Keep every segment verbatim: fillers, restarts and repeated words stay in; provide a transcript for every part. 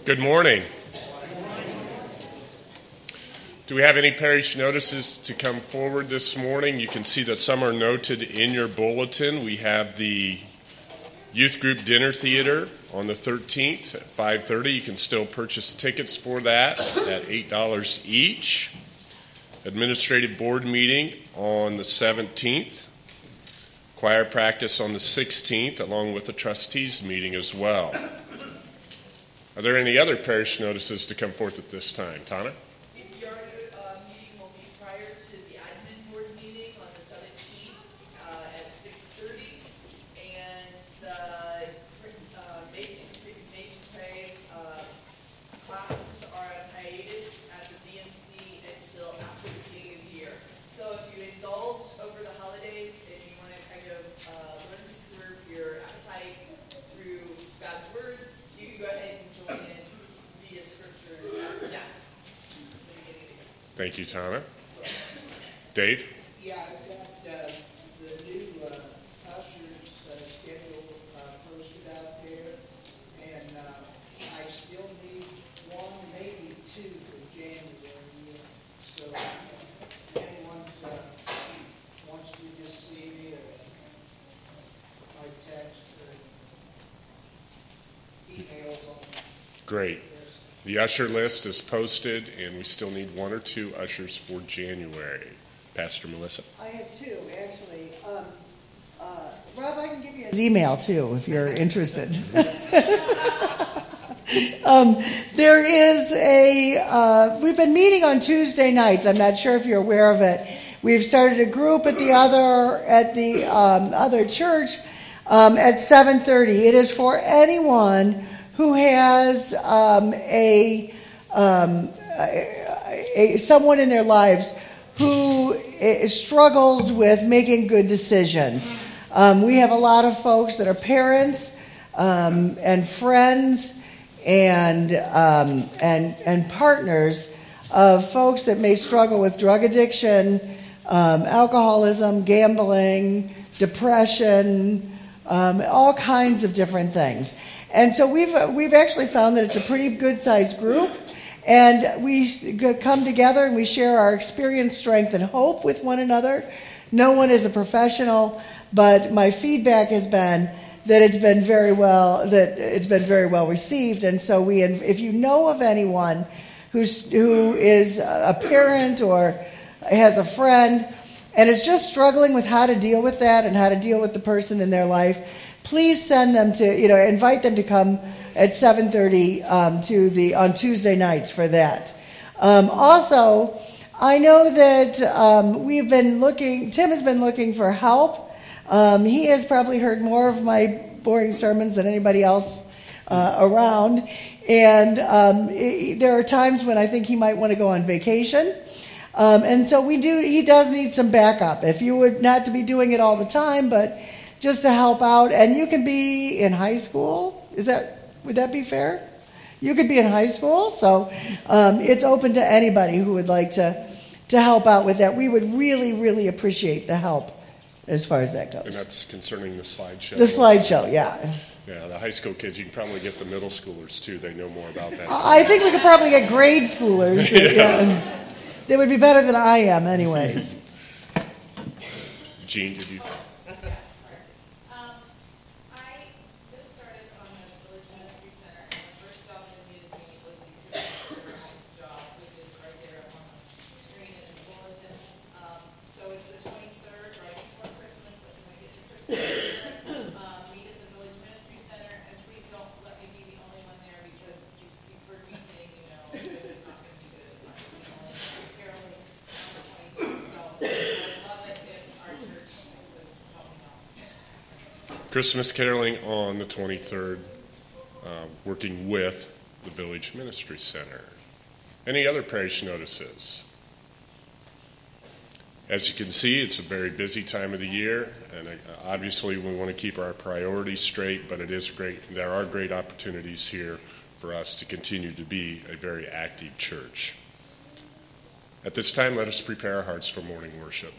Good morning. Do we have any parish notices to come forward this morning? You can see that some are noted in your bulletin. We have the youth group dinner theater on the thirteenth at five thirty. You can still purchase tickets for that at eight dollars each. Administrative board meeting on the seventeenth. Choir practice on the sixteenth, along with the trustees meeting as well. Are there any other parish notices to come forth at this time? Tana? Your uh, meeting will be prior to the admin board meeting on the seventeenth uh, at six thirty, and the uh, Made to, Made to Pray uh, classes are on hiatus at the V M C until after the beginning of the year. So if you indulge over the holidays and you want to kind of uh, learn to curb your appetite through God's Word, you can go ahead and join in via Scripture after that. Thank you, Tana. Dave? Yeah, I've got uh, the new uh, ushers uh, schedule uh, posted out there, and uh, I still need one, maybe two for January. So if anyone uh, wants to just see me or my text or emails on Great. The usher list is posted, and we still need one or two ushers for January. Pastor Melissa? I have two, actually. Um, uh, Rob, I can give you his email, too, if you're interested. um, there is a, uh, we've been meeting on Tuesday nights. I'm not sure if you're aware of it. We've started a group at the other, at the um, other church um, at seven thirty. It is for anyone who has um, a, um, a, a someone in their lives who struggles with making good decisions. Um, we have a lot of folks that are parents um, and friends and um, and and partners of folks that may struggle with drug addiction, um, alcoholism, gambling, depression, um, all kinds of different things. And so we've we've actually found that it's a pretty good-sized group, and we come together and we share our experience, strength, and hope with one another. No one is a professional, but my feedback has been that it's been very well that it's been very well received. And so we, if you know of anyone who's who is a parent or has a friend and is just struggling with how to deal with that and how to deal with the person in their life, please send them to, you know, invite them to come at seven thirty um, to the on Tuesday nights for that. Um, also, I know that um, we've been looking, Tim has been looking for help. Um, he has probably heard more of my boring sermons than anybody else uh, around. And um, it, there are times when I think he might want to go on vacation. Um, and so we do, he does need some backup. If you would not to be doing it all the time, but just to help out. And you can be in high school. Is that, would that be fair? You could be in high school. So um, it's open to anybody who would like to, to help out with that. We would really, really appreciate the help as far as that goes. And that's concerning the slideshow. The slideshow, yeah. Yeah, the high school kids, you can probably get the middle schoolers, too. They know more about that. I think we could probably get grade schoolers. Yeah. Yeah. They would be better than I am anyways. Jean, did you... Christmas caroling on the twenty-third, uh, working with the Village Ministry Center. Any other parish notices? As you can see, it's a very busy time of the year, and uh, obviously we want to keep our priorities straight, but it is great. There are great opportunities here for us to continue to be a very active church. At this time, let us prepare our hearts for morning worship.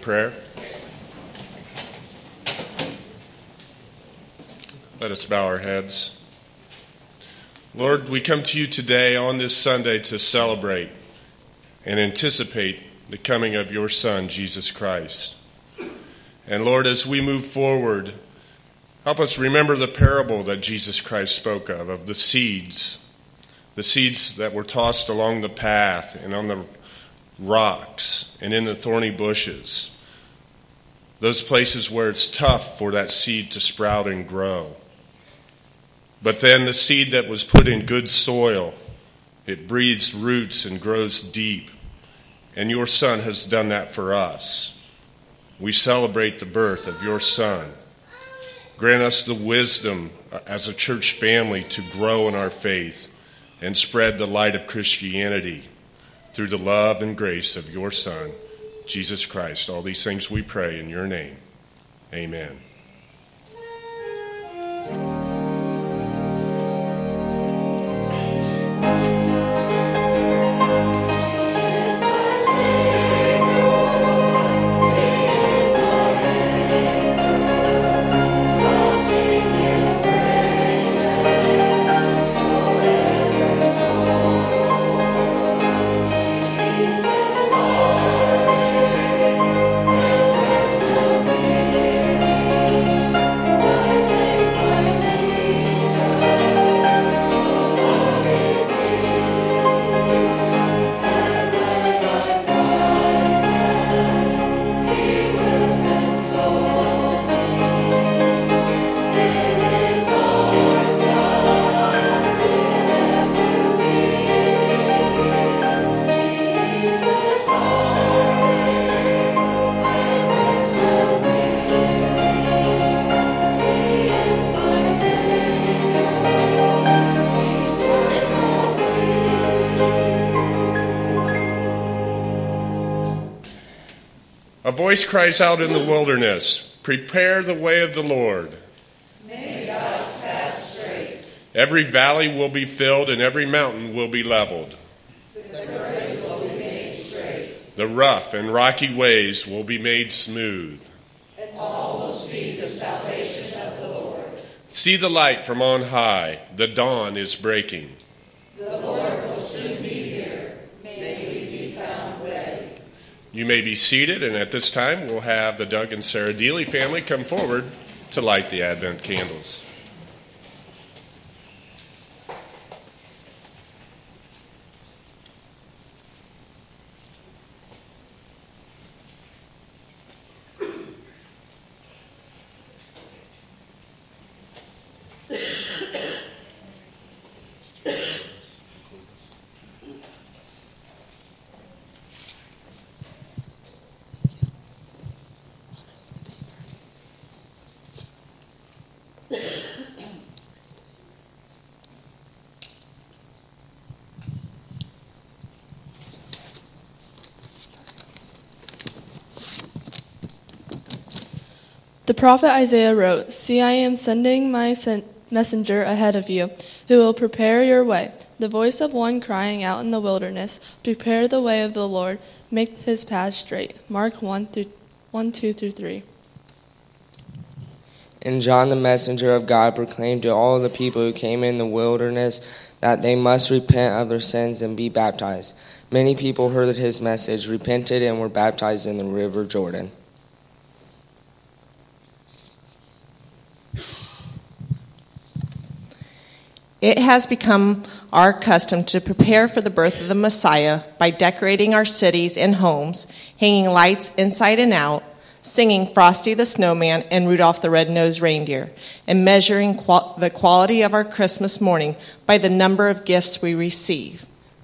prayer. Let us bow our heads. Lord, we come to you today on this Sunday to celebrate and anticipate the coming of your Son, Jesus Christ. And Lord, as we move forward, help us remember the parable that Jesus Christ spoke of, of the seeds, the seeds that were tossed along the path and on the rocks and in the thorny bushes, those places where it's tough for that seed to sprout and grow. But then the seed that was put in good soil, it breathes roots and grows deep. And your Son has done that for us. We celebrate the birth of your Son. Grant us the wisdom as a church family to grow in our faith and spread the light of Christianity through the love and grace of your Son, Jesus Christ. All these things we pray in your name. Amen. A voice cries out in the wilderness, "Prepare the way of the Lord. Make God's path straight. Every valley will be filled and every mountain will be leveled. The road will be made straight. The rough and rocky ways will be made smooth. And all will see the salvation of the Lord. See the light from on high. The dawn is breaking." The Lord will soon be here. May we be found ready. You may be seated, and at this time we'll have the Doug and Sarah Deely family come forward to light the Advent candles. The prophet Isaiah wrote, "See, I am sending my sen- messenger ahead of you, who will prepare your way. The voice of one crying out in the wilderness, prepare the way of the Lord, make his path straight." Mark one, through, one two through three. And John the messenger of God proclaimed to all the people who came in the wilderness that they must repent of their sins and be baptized. Many people heard his message, repented, and were baptized in the river Jordan. It has become our custom to prepare for the birth of the Messiah by decorating our cities and homes, hanging lights inside and out, singing Frosty the Snowman and Rudolph the Red-Nosed Reindeer, and measuring qual- the quality of our Christmas morning by the number of gifts we receive.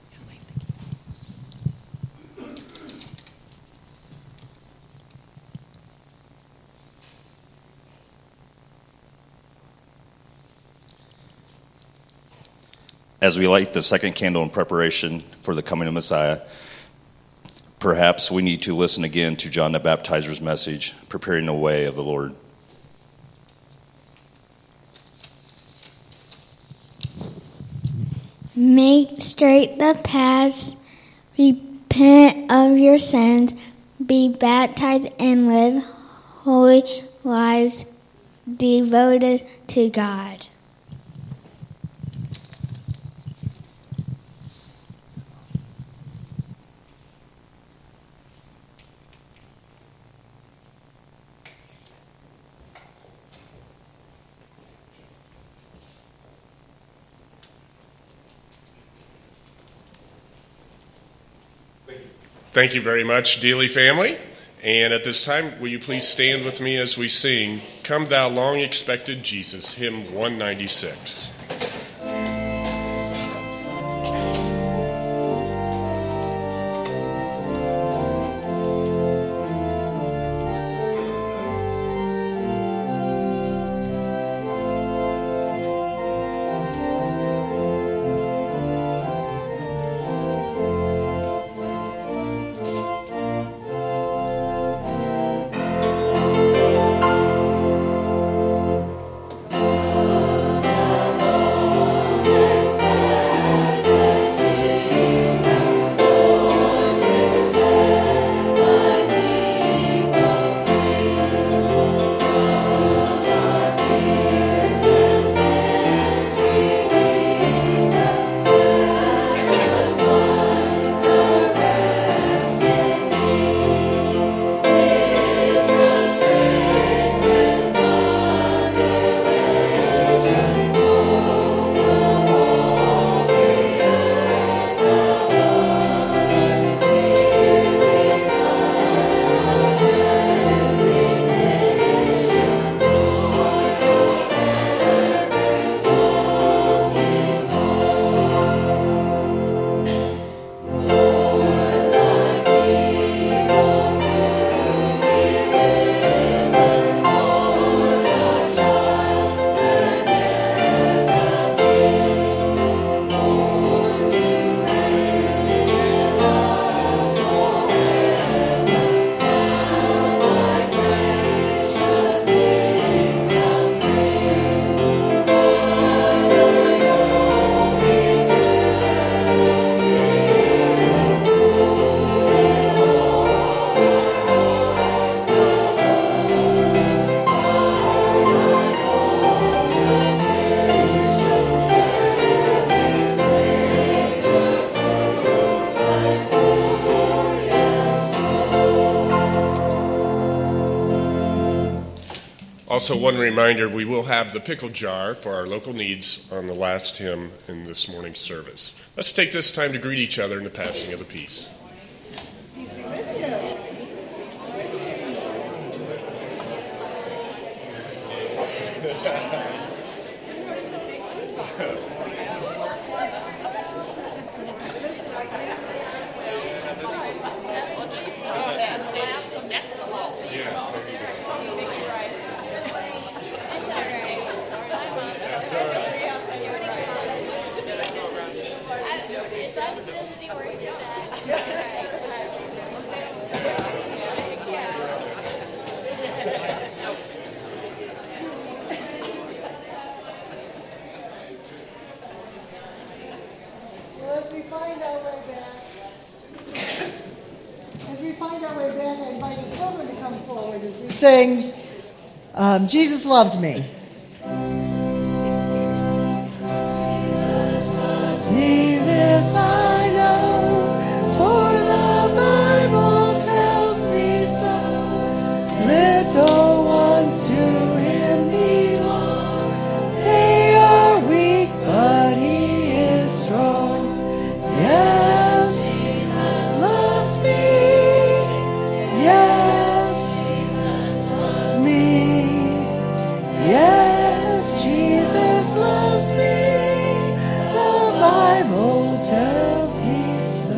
As we light the second candle in preparation for the coming of Messiah, perhaps we need to listen again to John the Baptizer's message, preparing the way of the Lord. Make straight the paths, repent of your sins, be baptized, and live holy lives devoted to God. Thank you very much, Dealey family. And at this time, will you please stand with me as we sing Come Thou Long Expected Jesus, hymn one ninety-six. Also, one reminder, we will have the pickle jar for our local needs on the last hymn in this morning's service. Let's take this time to greet each other in the passing of the peace. Peace be with you. Sing, um, Jesus Loves Me. Jesus loves me, this I know, for the Bible tells me so. Little ones to him belong. They are weak, but he is strong. Yes, Jesus loves me. Yes. Yes, Jesus loves me. The Bible tells me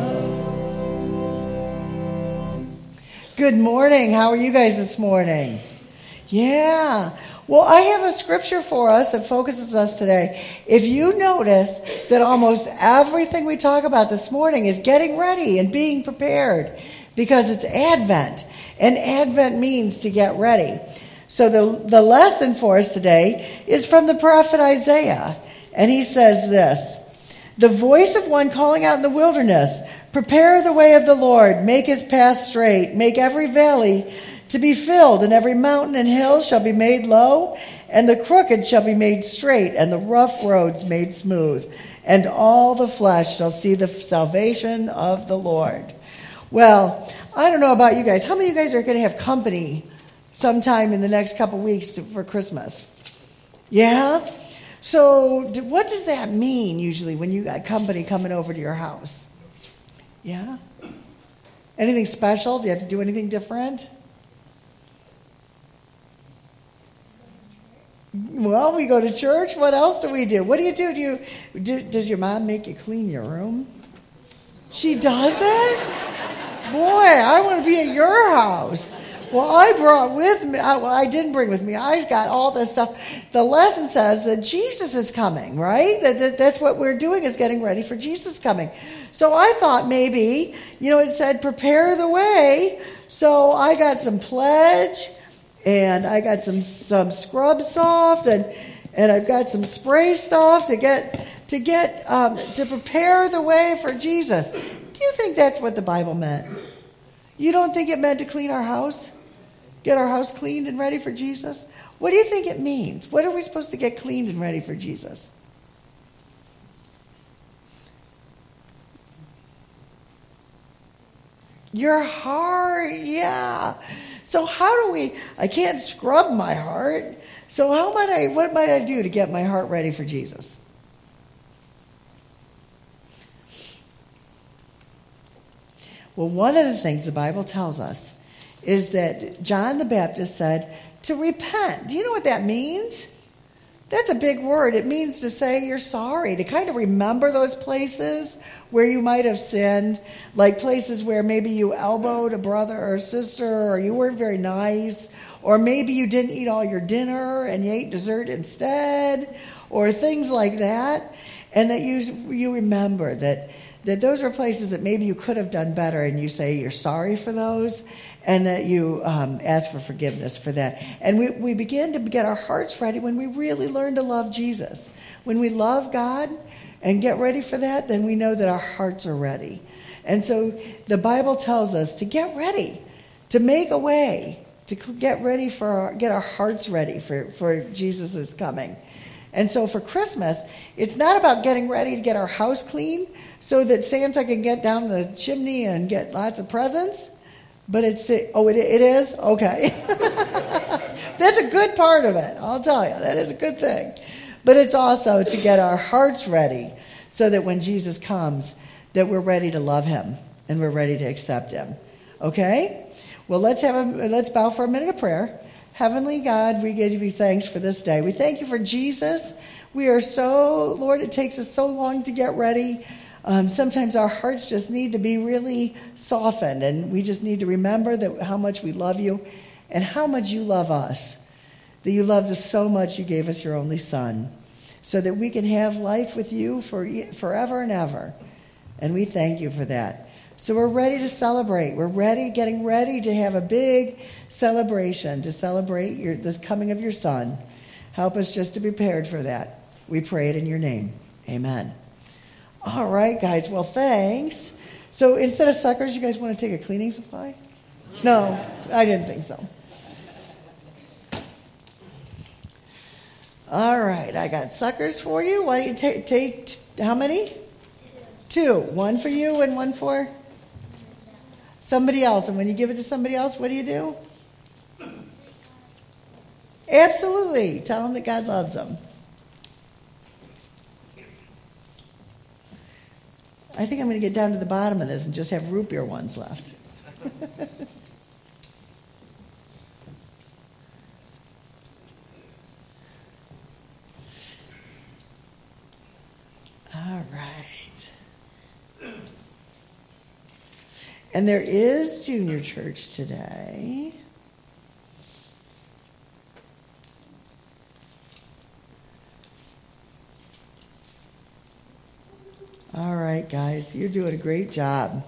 so. Good morning. How are you guys this morning? Yeah. Well, I have a scripture for us that focuses us today. If you notice that almost everything we talk about this morning is getting ready and being prepared because it's Advent. And Advent means to get ready. So the, the lesson for us today is from the prophet Isaiah. And he says this, the voice of one calling out in the wilderness, Prepare the way of the Lord, make his path straight, make every valley to be filled, and every mountain and hill shall be made low, and the crooked shall be made straight, and the rough roads made smooth, and all the flesh shall see the salvation of the Lord. Well, I don't know about you guys. How many of you guys are going to have company sometime in the next couple weeks to, for Christmas? Yeah? So what does that mean usually when you got company coming over to your house? Yeah? Anything special? Do you have to do anything different? Well, we go to church. What else do we do? What do you do? Do you do, does your mom make you clean your room? She does it? Boy, I want to be at your house. Well, I brought with me, I, well, I didn't bring with me, I got all this stuff. The lesson says that Jesus is coming, right? That, that That's what we're doing, is getting ready for Jesus coming. So I thought maybe, you know, it said prepare the way. So I got some Pledge, and I got some some Scrub Soft, and and I've got some spray stuff to get to get um, to prepare the way for Jesus. Do you think that's what the Bible meant? You don't think it meant to clean our house? Get our house cleaned and ready for Jesus? What do you think it means? What are we supposed to get cleaned and ready for Jesus? Your heart, yeah. So how do we, I can't scrub my heart. So how might I, what might I do to get my heart ready for Jesus? Well, one of the things the Bible tells us is that John the Baptist said to repent. Do you know what that means? That's a big word. It means to say you're sorry, to kind of remember those places where you might have sinned, like places where maybe you elbowed a brother or sister, or you weren't very nice, or maybe you didn't eat all your dinner and you ate dessert instead, or things like that, and that you you remember that that those are places that maybe you could have done better, and you say you're sorry for those, and that you um, ask for forgiveness for that. And we, we begin to get our hearts ready when we really learn to love Jesus. When we love God and get ready for that, then we know that our hearts are ready. And so the Bible tells us to get ready, to make a way, to get ready for our, get our hearts ready for, for Jesus' coming. And so for Christmas, it's not about getting ready to get our house clean so that Santa can get down the chimney and get lots of presents. But it's, oh, it, it is? Okay. That's a good part of it, I'll tell you. That is a good thing. But it's also to get our hearts ready so that when Jesus comes, that we're ready to love him and we're ready to accept him. Okay? Well, let's have a, let's bow for a minute of prayer. Heavenly God, we give you thanks for this day. We thank you for Jesus. We are so, Lord, it takes us so long to get ready. Um, sometimes our hearts just need to be really softened, and we just need to remember that how much we love you and how much you love us, that you loved us so much you gave us your only Son so that we can have life with you for forever and ever. And we thank you for that. So we're ready to celebrate. We're ready, getting ready to have a big celebration, to celebrate your, this coming of your Son. Help us just to be prepared for that. We pray it in your name. Amen. All right, guys. Well, thanks. So instead of suckers, you guys want to take a cleaning supply? No, I didn't think so. All right, I got suckers for you. Why don't you take, take t- how many? Two. One for you and one for somebody else. And when you give it to somebody else, what do you do? Absolutely. Tell them that God loves them. I think I'm going to get down to the bottom of this and just have root beer ones left. All right. And there is junior church today. All right, guys, you're doing a great job.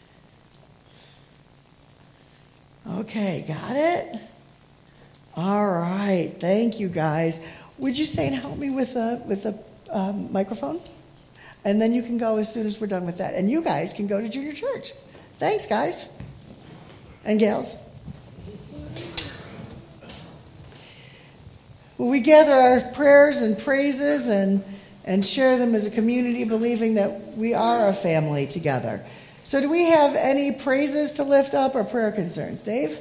Okay, got it? All right, thank you, guys. Would you say and help me with a with a um, microphone? And then you can go as soon as we're done with that. And you guys can go to junior church. Thanks, guys. And gals. Well, we gather our prayers and praises and, and share them as a community, believing that we are a family together. So do we have any praises to lift up or prayer concerns? Dave?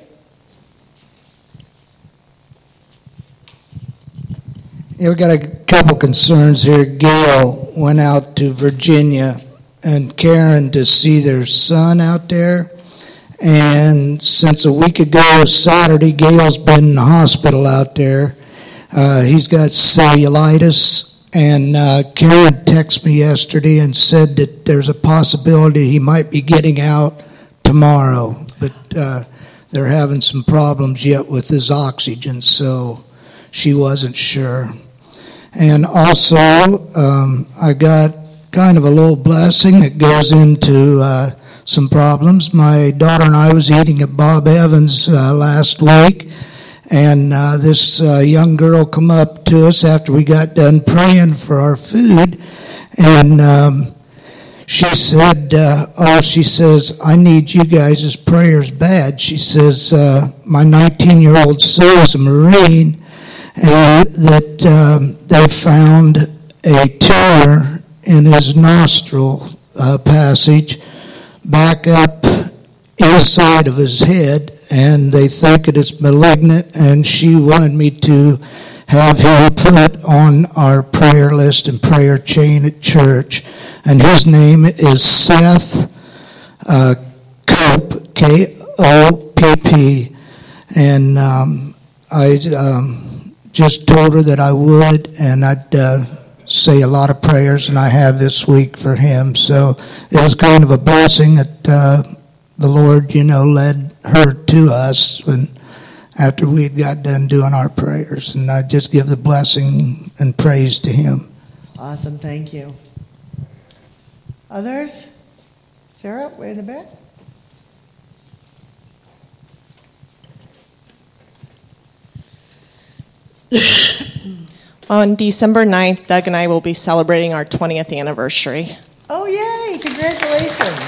Yeah, we got a couple concerns here. Gail went out to Virginia and Karen to see their son out there. And since a week ago, Saturday, Gail's been in the hospital out there. Uh, he's got cellulitis. And uh, Karen texted me yesterday and said that there's a possibility he might be getting out tomorrow. But uh, they're having some problems yet with his oxygen, so she wasn't sure. And also, um, I got kind of a little blessing that goes into uh, some problems. My daughter and I was eating at Bob Evans uh, last week, and uh, this uh, young girl come up to us after we got done praying for our food, and um, she said, uh, oh, she says, I need you guys' prayers bad. She says, uh, my nineteen-year-old son is a Marine, and that um, they found a tumor in his nostril uh, passage back up inside of his head, and they think it is malignant, and she wanted me to have him put on our prayer list and prayer chain at church. And his name is Seth uh, Cope, K O P P, and um, I... Um, just told her that I would, and I'd uh, say a lot of prayers, and I have this week for him. So it was kind of a blessing that uh, the Lord, you know, led her to us when after we had got done doing our prayers. And I just give the blessing and praise to him. Awesome, thank you. Others? Sarah, way in the back. On December ninth, Doug and I will be celebrating our twentieth anniversary. Oh, yay! Congratulations.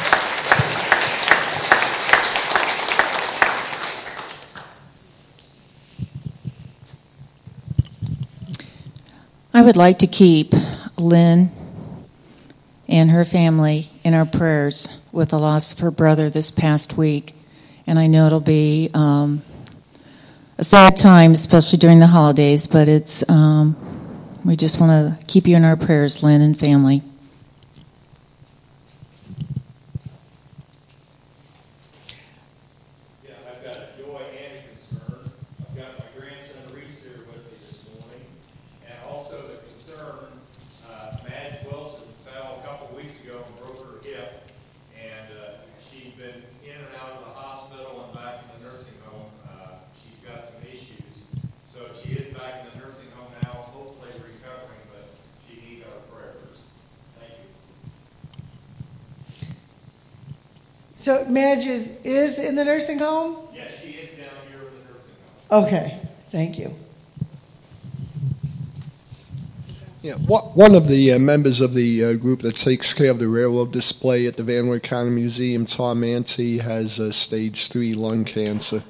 I would like to keep Lynn and her family in our prayers with the loss of her brother this past week. And I know it'll be um, a sad time, especially during the holidays, but it's um, we just want to keep you in our prayers, Lynn and family. Yeah, I've got a joy and a concern. I've got my grandson Reese here with me this morning, and also the concern, uh, Madge Wilson fell a couple weeks ago and broke her hip, and uh, she's been in and out of the hospital and back in the nursing home. Uh, she's got some issues. So she is back in the nursing home now, hopefully recovering, but she needs our prayers. Thank you. So Madge is, is in the nursing home? Yes, she is down here in the nursing home. Okay, thank you. Yeah, one of the uh, members of the uh, group that takes care of the railroad display at the Van Wert County Museum, Tom Manti, has uh, stage three lung cancer.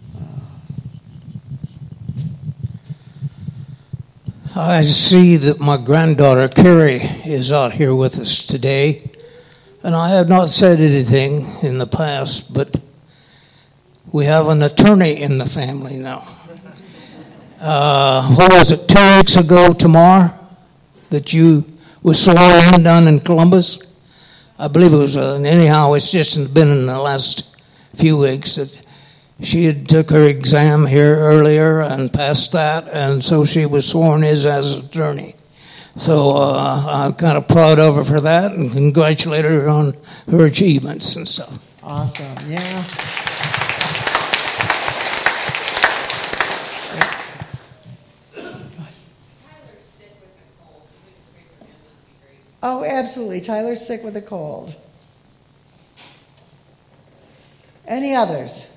I see that my granddaughter Carrie is out here with us today, and I have not said anything in the past, but we have an attorney in the family now. Uh, what was it, two weeks ago tomorrow that you were sworn in down in Columbus? I believe it was, uh, anyhow, it's just been in the last few weeks that she had took her exam here earlier and passed that, and so she was sworn in as an attorney. So uh, I'm kind of proud of her for that and congratulate her on her achievements and stuff. Awesome, yeah. Oh, absolutely. Tyler's sick with a cold. Any others?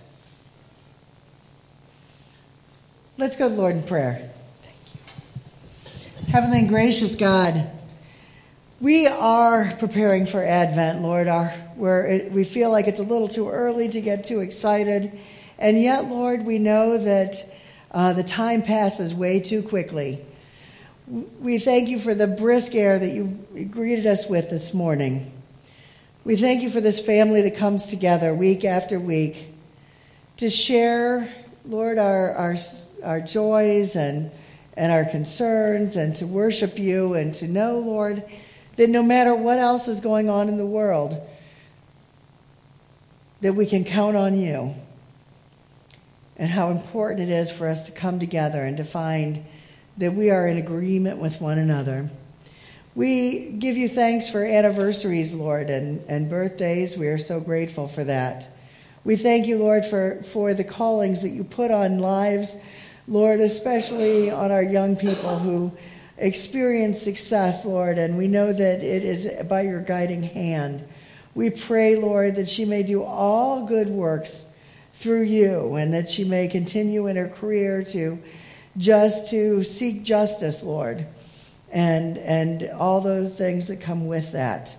Let's go to the Lord in prayer. Thank you. Heavenly and gracious God, We are preparing for Advent, Lord, our, where it, we feel like it's a little too early to get too excited. And yet, Lord, we know that uh, the time passes way too quickly. We thank you for the brisk air that you greeted us with this morning. We thank you for this family that comes together week after week to share, Lord, our our, our joys and, and our concerns, and to worship you, and to know, Lord, that no matter what else is going on in the world, that we can count on you, and how important it is for us to come together and to find that we are in agreement with one another. We give you thanks for anniversaries, Lord, and, and birthdays. We are so grateful for that. We thank you, Lord, for, for the callings that you put on lives, Lord, especially on our young people who experience success, Lord, and we know that it is by your guiding hand. We pray, Lord, that she may do all good works through you, and that she may continue in her career to just to seek justice, Lord, and and all the things that come with that.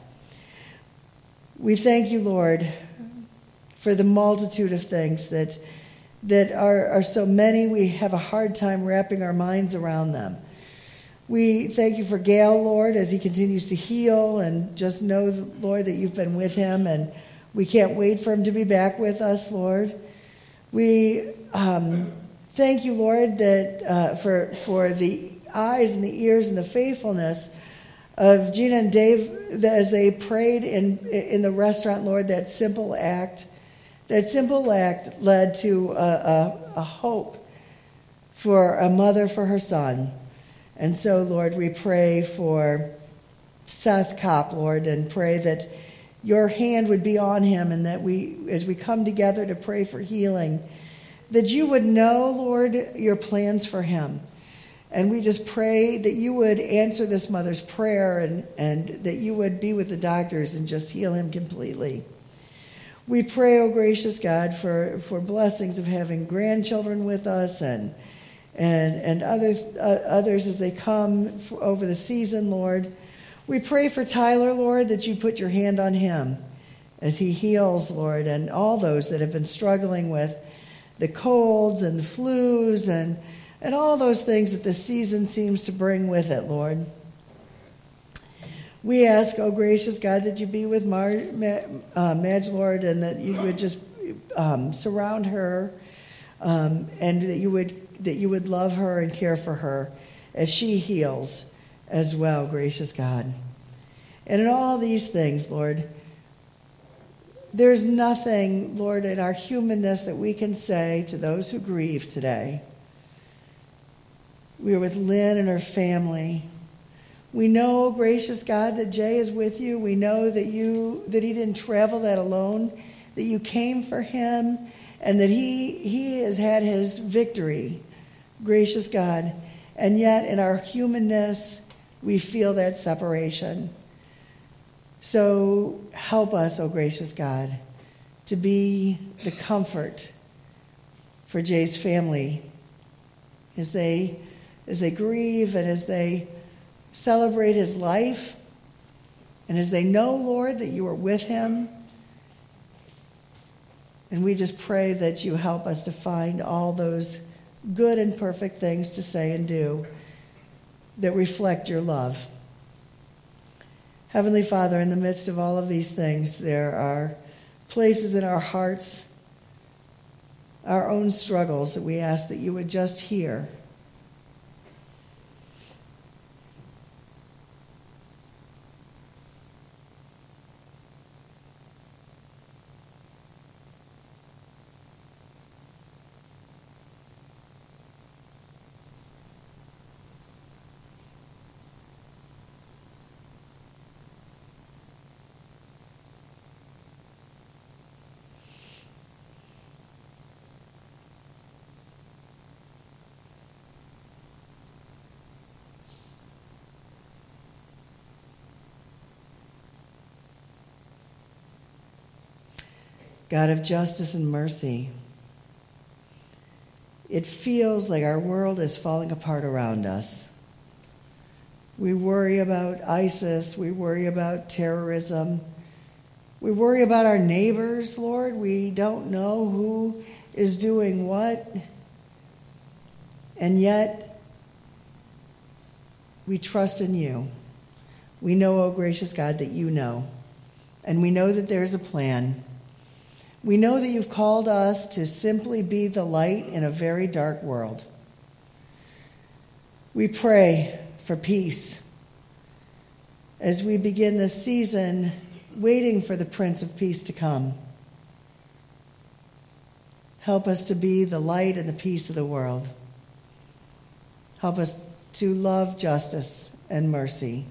We thank you, Lord, for the multitude of things that that are, are so many, we have a hard time wrapping our minds around them. We thank you for Gail, Lord, as he continues to heal, and just know, Lord, that you've been with him, and we can't wait for him to be back with us, Lord. We um, thank you, Lord, that uh, for for the eyes and the ears and the faithfulness of Gina and Dave, that as they prayed in in the restaurant, Lord, that simple act, that simple act led to a, a, a hope for a mother for her son. And so, Lord, we pray for Seth Kopp, Lord, and pray that your hand would be on him, and that we, as we come together to pray for healing, that you would know, Lord, your plans for him. And we just pray that you would answer this mother's prayer, and, and that you would be with the doctors and just heal him completely. We pray, oh gracious God, for, for blessings of having grandchildren with us, and and and other, uh, others as they come over the season, Lord. We pray for Tyler, Lord, that you put your hand on him as he heals, Lord, and all those that have been struggling with the colds and the flus and, and all those things that the season seems to bring with it, Lord. We ask, oh gracious God, that you be with Mar, uh, Madge, Lord, and that you would just um, surround her, um, and that you would that you would love her and care for her as she heals as well, gracious God. And in all these things, Lord, there's nothing, Lord, in our humanness that we can say to those who grieve today. We are with Lynn and her family. We know, gracious God, that Jay is with you. We know that you that he didn't travel that alone, that you came for him, and that he he has had his victory, gracious God. And yet in our humanness, we feel that separation. So help us, oh gracious God, to be the comfort for Jay's family as they as they grieve and as they celebrate his life, and as they know, Lord, that you are with him. And we just pray that you help us to find all those good and perfect things to say and do that reflect your love. Heavenly Father, in the midst of all of these things, there are places in our hearts, our own struggles, that we ask that you would just hear. God of justice and mercy, it feels like our world is falling apart around us. We worry about ISIS. We worry about terrorism. We worry about our neighbors, Lord. We don't know who is doing what. And yet, we trust in you. We know, oh gracious God, that you know. And we know that there's a plan. We know that you've called us to simply be the light in a very dark world. We pray for peace as we begin this season waiting for the Prince of Peace to come. Help us to be the light and the peace of the world. Help us to love justice and mercy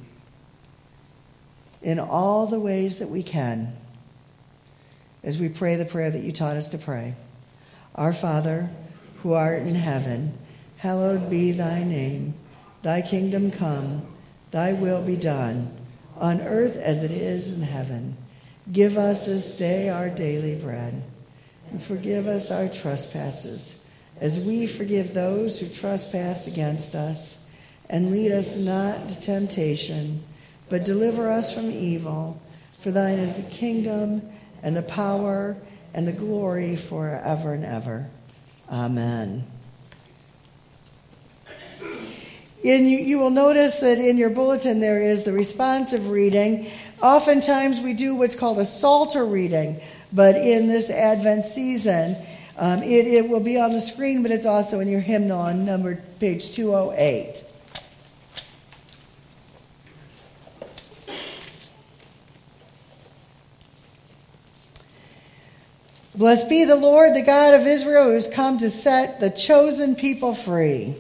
in all the ways that we can as we pray the prayer that you taught us to pray. Our Father, who art in heaven, hallowed be thy name. Thy kingdom come, thy will be done, on earth as it is in heaven. Give us this day our daily bread, and forgive us our trespasses, as we forgive those who trespass against us. And lead us not into temptation, but deliver us from evil. For thine is the kingdom, and the power, and the glory forever and ever. Amen. In, you will notice that in your bulletin there is the responsive reading. Oftentimes we do what's called a Psalter reading, but in this Advent season, um, it, it will be on the screen, but it's also in your hymnal on number page two oh eight. Blessed be the Lord, the God of Israel, who has come to set the chosen people free.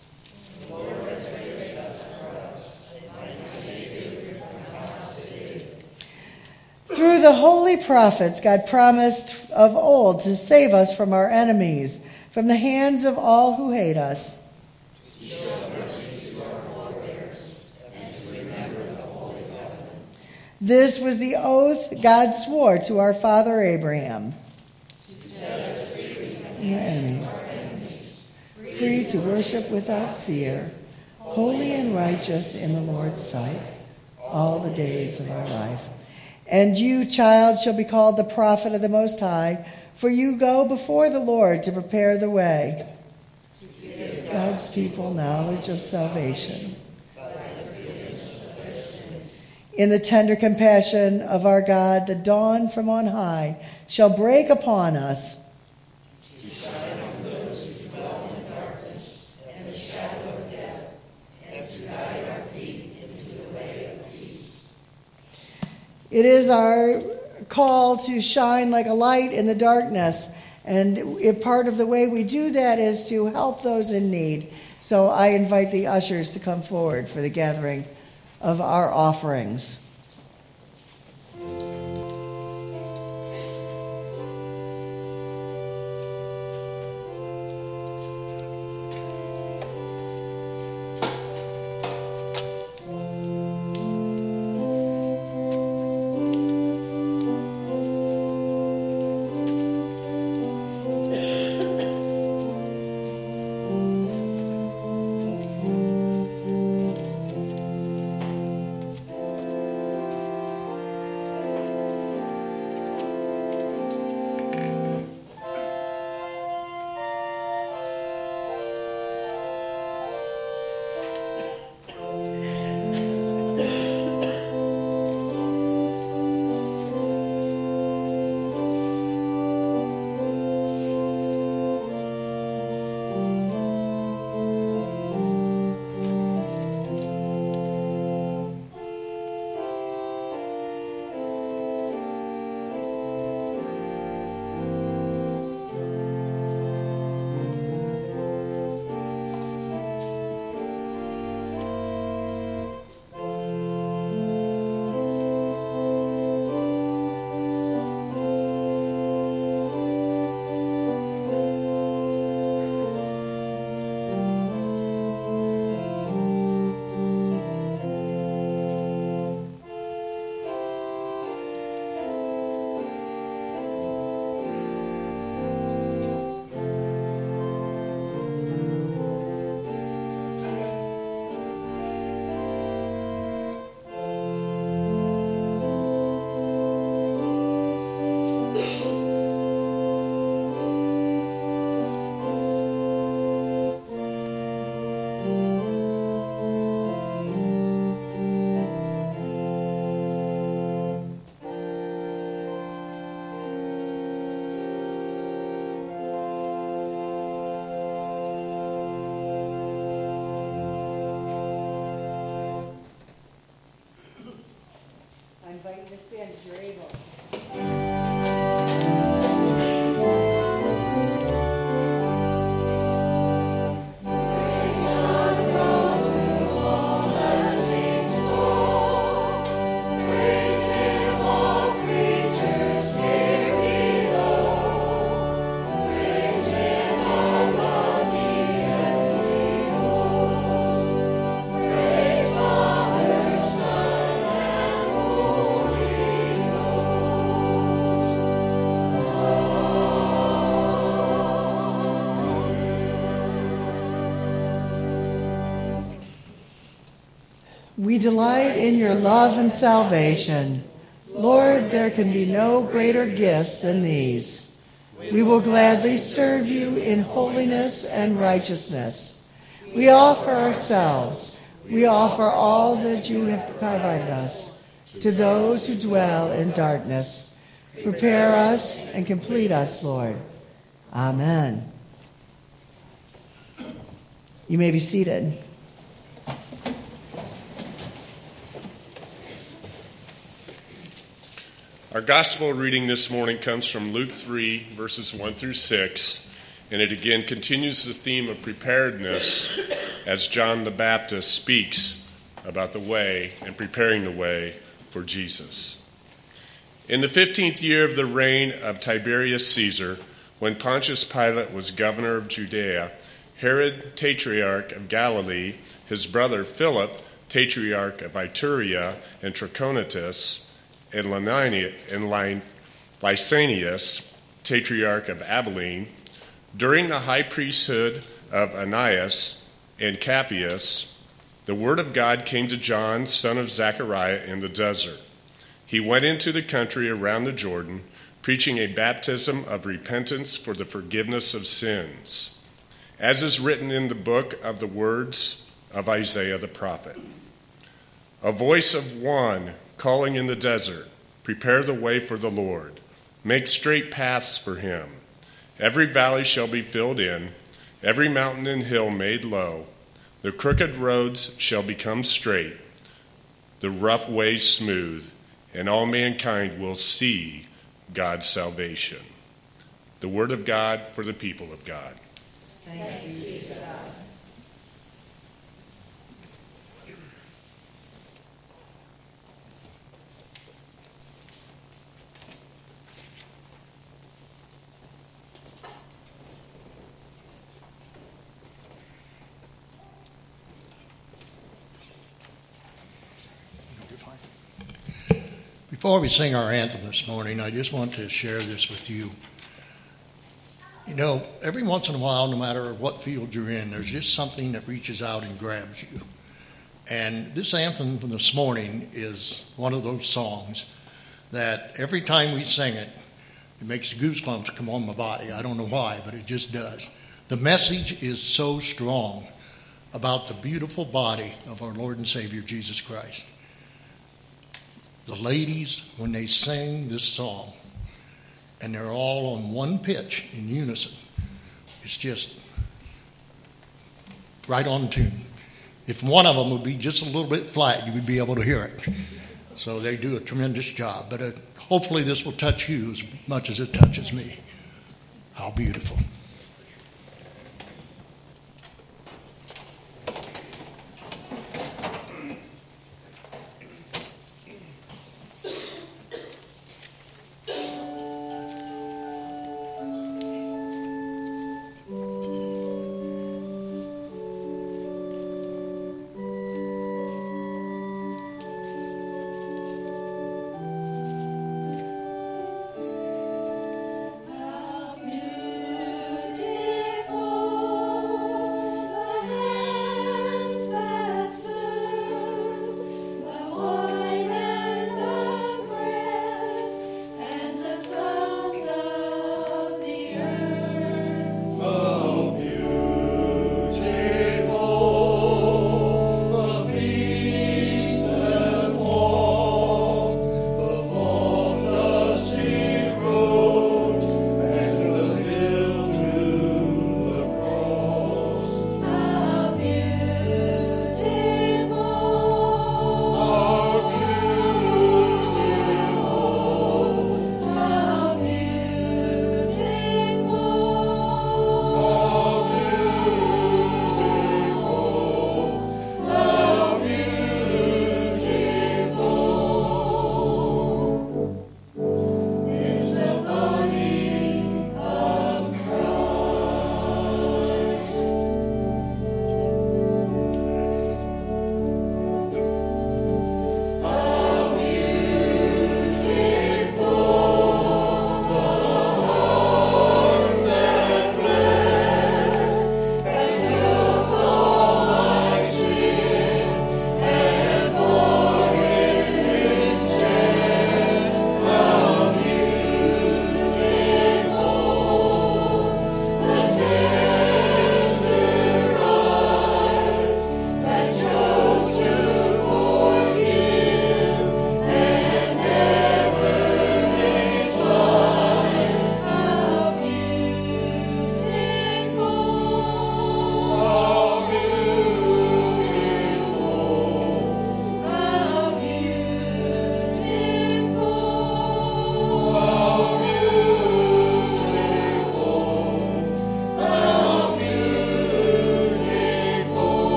Through the holy prophets, God promised of old to save us from our enemies, from the hands of all who hate us. To show mercy to our forebears, and to remember the holy covenant. This was the oath God swore to our father Abraham. To set us free from your enemies, enemies, free to worship without fear, holy and righteous in the Lord's sight, all the days of our life. And you, child, shall be called the prophet of the Most High, for you go before the Lord to prepare the way. To give God's people knowledge of salvation. In the tender compassion of our God, the dawn from on high shall break upon us. To shine on those who dwell in darkness and the shadow of death, and to guide our feet into the way of peace. It is our call to shine like a light in the darkness. And if part of the way we do that is to help those in need. So I invite the ushers to come forward for the gathering of our offerings. stand if you're able. We delight in your love and salvation. Lord, there can be no greater gifts than these. We will gladly serve you in holiness and righteousness. We offer ourselves. We offer all that you have provided us to those who dwell in darkness. Prepare us and complete us, Lord. Amen. You may be seated. Our gospel reading this morning comes from Luke three, verses one through six, and it again continues the theme of preparedness as John the Baptist speaks about the way and preparing the way for Jesus. In the fifteenth year of the reign of Tiberius Caesar, when Pontius Pilate was governor of Judea, Herod, tetrarch of Galilee, his brother Philip, tetrarch of Iturea and Trachonitis, and Lysanias, tetrarch of Abilene, during the high priesthood of Ananias and Caiaphas, the word of God came to John, son of Zechariah, in the desert. He went into the country around the Jordan, preaching a baptism of repentance for the forgiveness of sins, as is written in the book of the words of Isaiah the prophet. A voice of one calling in the desert, prepare the way for the Lord. Make straight paths for him. Every valley shall be filled in, every mountain and hill made low. The crooked roads shall become straight, the rough ways smooth, and all mankind will see God's salvation. The word of God for the people of God. Thanks be to God. Before we sing our anthem this morning, I just want to share this with you. You know, every once in a while, no matter what field you're in, there's just something that reaches out and grabs you. And this anthem from this morning is one of those songs that every time we sing it, it makes goosebumps come on my body. I don't know why, but it just does. The message is so strong about the beautiful body of our Lord and Savior, Jesus Christ. The ladies, when they sing this song, and they're all on one pitch in unison, it's just right on tune. If one of them would be just a little bit flat, you would be able to hear it. So they do a tremendous job. But uh, hopefully this will touch you as much as it touches me. How beautiful. How beautiful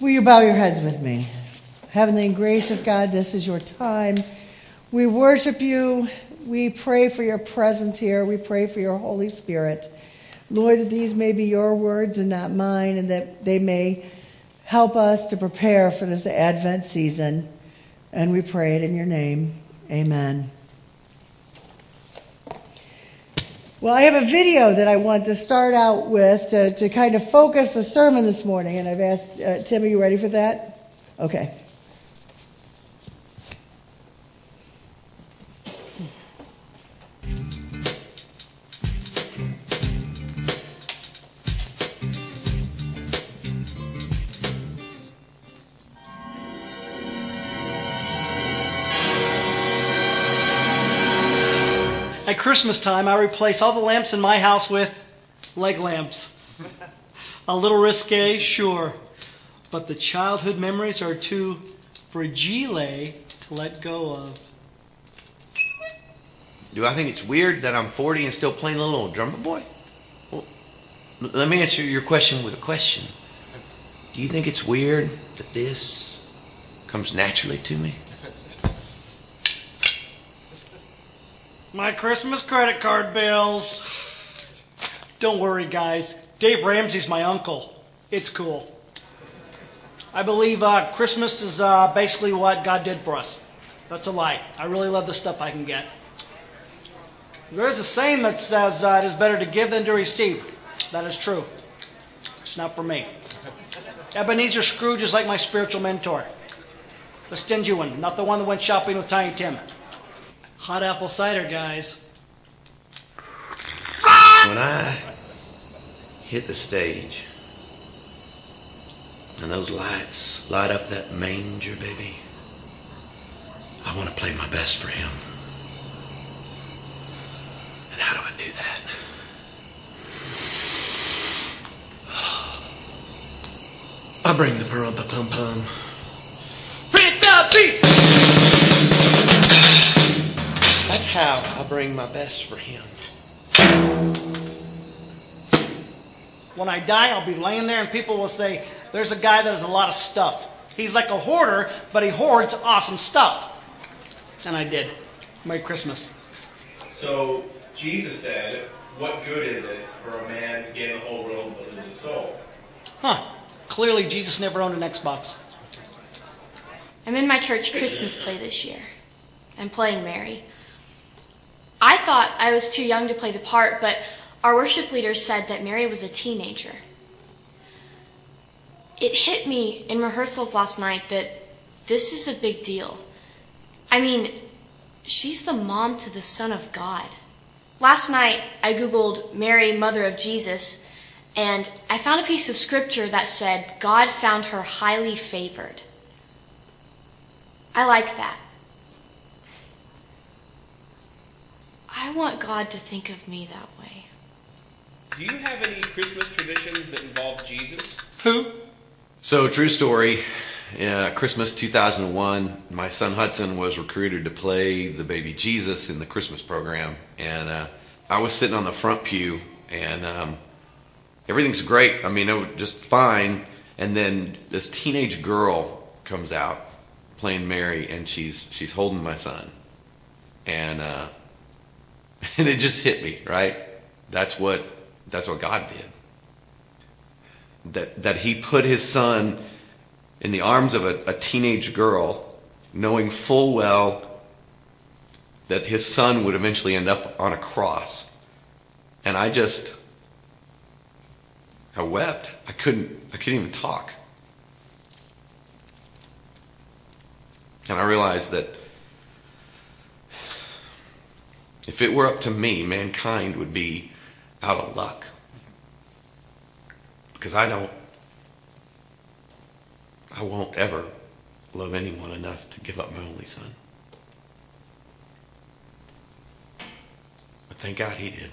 Will you bow your heads with me? Heavenly and gracious God, this is your time. We worship you. We pray for your presence here. We pray for your Holy Spirit. Lord, that these may be your words and not mine, and that they may help us to prepare for this Advent season. And we pray it in your name. Amen. Well, I have a video that I want to start out with to, to kind of focus the sermon this morning. And I've asked, uh, Tim, are you ready for that? Okay. At Christmas time, I replace all the lamps in my house with leg lamps. A little risque, sure, but the childhood memories are too fragile to let go of. Do I think it's weird that I'm forty and still playing little old drummer boy? Well, let me answer your question with a question. Do you think it's weird that this comes naturally to me? My Christmas credit card bills. Don't worry, guys. Dave Ramsey's my uncle. It's cool. I believe uh, Christmas is uh, basically what God did for us. That's a lie. I really love the stuff I can get. There's a saying that says uh, it is better to give than to receive. That is true. It's not for me. Ebenezer Scrooge is like my spiritual mentor. The stingy one, not the one that went shopping with Tiny Tim. Hot apple cider, guys. When I hit the stage and those lights light up that manger, baby, I want to play my best for him. And how do I do that? I bring the pa-rum-pa-pum-pum. Prince of Peace! That's how I bring my best for him. When I die, I'll be laying there and people will say, there's a guy that has a lot of stuff. He's like a hoarder, but he hoards awesome stuff. And I did. Merry Christmas. So Jesus said, what good is it for a man to gain the whole world but lose his soul? Huh. Clearly Jesus never owned an Xbox. I'm in my church Christmas play this year. I'm playing Mary. I thought I was too young to play the part, but our worship leader said that Mary was a teenager. It hit me in rehearsals last night that this is a big deal. I mean, she's the mom to the Son of God. Last night, I Googled Mary, Mother of Jesus, and I found a piece of scripture that said God found her highly favored. I like that. I want God to think of me that way. Do you have any Christmas traditions that involve Jesus? Who? So, true story. Uh, Christmas two thousand one, my son Hudson was recruited to play the baby Jesus in the Christmas program. And uh, I was sitting on the front pew, and um, everything's great. I mean, it was just fine. And then this teenage girl comes out playing Mary, and she's she's holding my son. And uh, and it just hit me, right? That's what that's what God did. That that he put his son in the arms of a, a teenage girl, knowing full well that his son would eventually end up on a cross. And I just, I wept. I couldn't, I couldn't even talk. And I realized that if it were up to me, mankind would be out of luck. Because I don't, I won't ever love anyone enough to give up my only son. But thank God he did.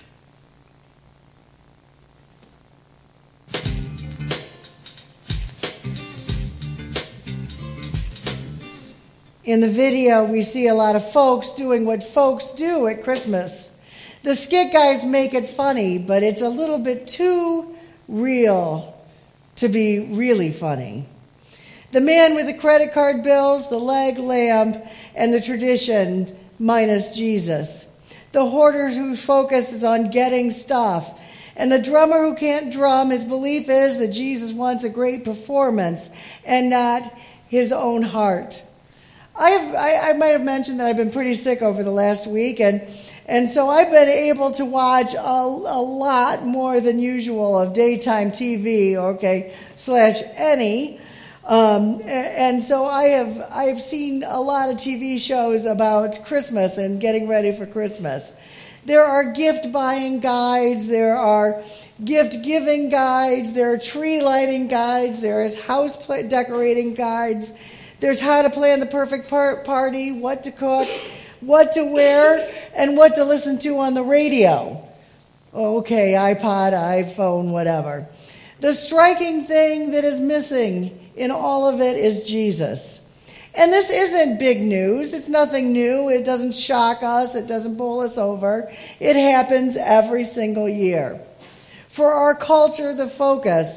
In the video, we see a lot of folks doing what folks do at Christmas. The skit guys make it funny, but it's a little bit too real to be really funny. The man with the credit card bills, the leg lamp, and the tradition minus Jesus. The hoarder whose focus is on getting stuff. And the drummer who can't drum, his belief is that Jesus wants a great performance and not his own heart. I, have, I, I might have mentioned that I've been pretty sick over the last week, and, and so I've been able to watch a, a lot more than usual of daytime T V, okay, slash any. Um, and so I have I've seen a lot of T V shows about Christmas and getting ready for Christmas. There are gift buying guides, there are gift giving guides, there are tree lighting guides, there is house decorating guides, there's how to plan the perfect par- party, what to cook, what to wear, and what to listen to on the radio. Okay, iPod, iPhone, whatever. The striking thing that is missing in all of it is Jesus. And this isn't big news. It's nothing new. It doesn't shock us. It doesn't bowl us over. It happens every single year. For our culture, the focus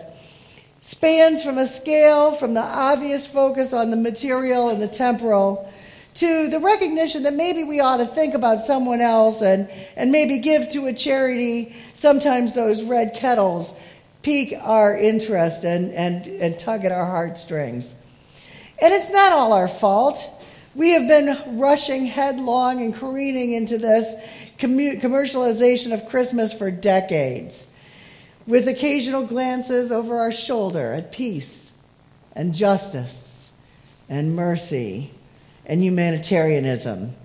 spans from a scale from the obvious focus on the material and the temporal to the recognition that maybe we ought to think about someone else and, and maybe give to a charity. Sometimes those red kettles pique our interest and, and, and tug at our heartstrings. And it's not all our fault. We have been rushing headlong and careening into this commu- commercialization of Christmas for decades, with occasional glances over our shoulder at peace and justice and mercy and humanitarianism.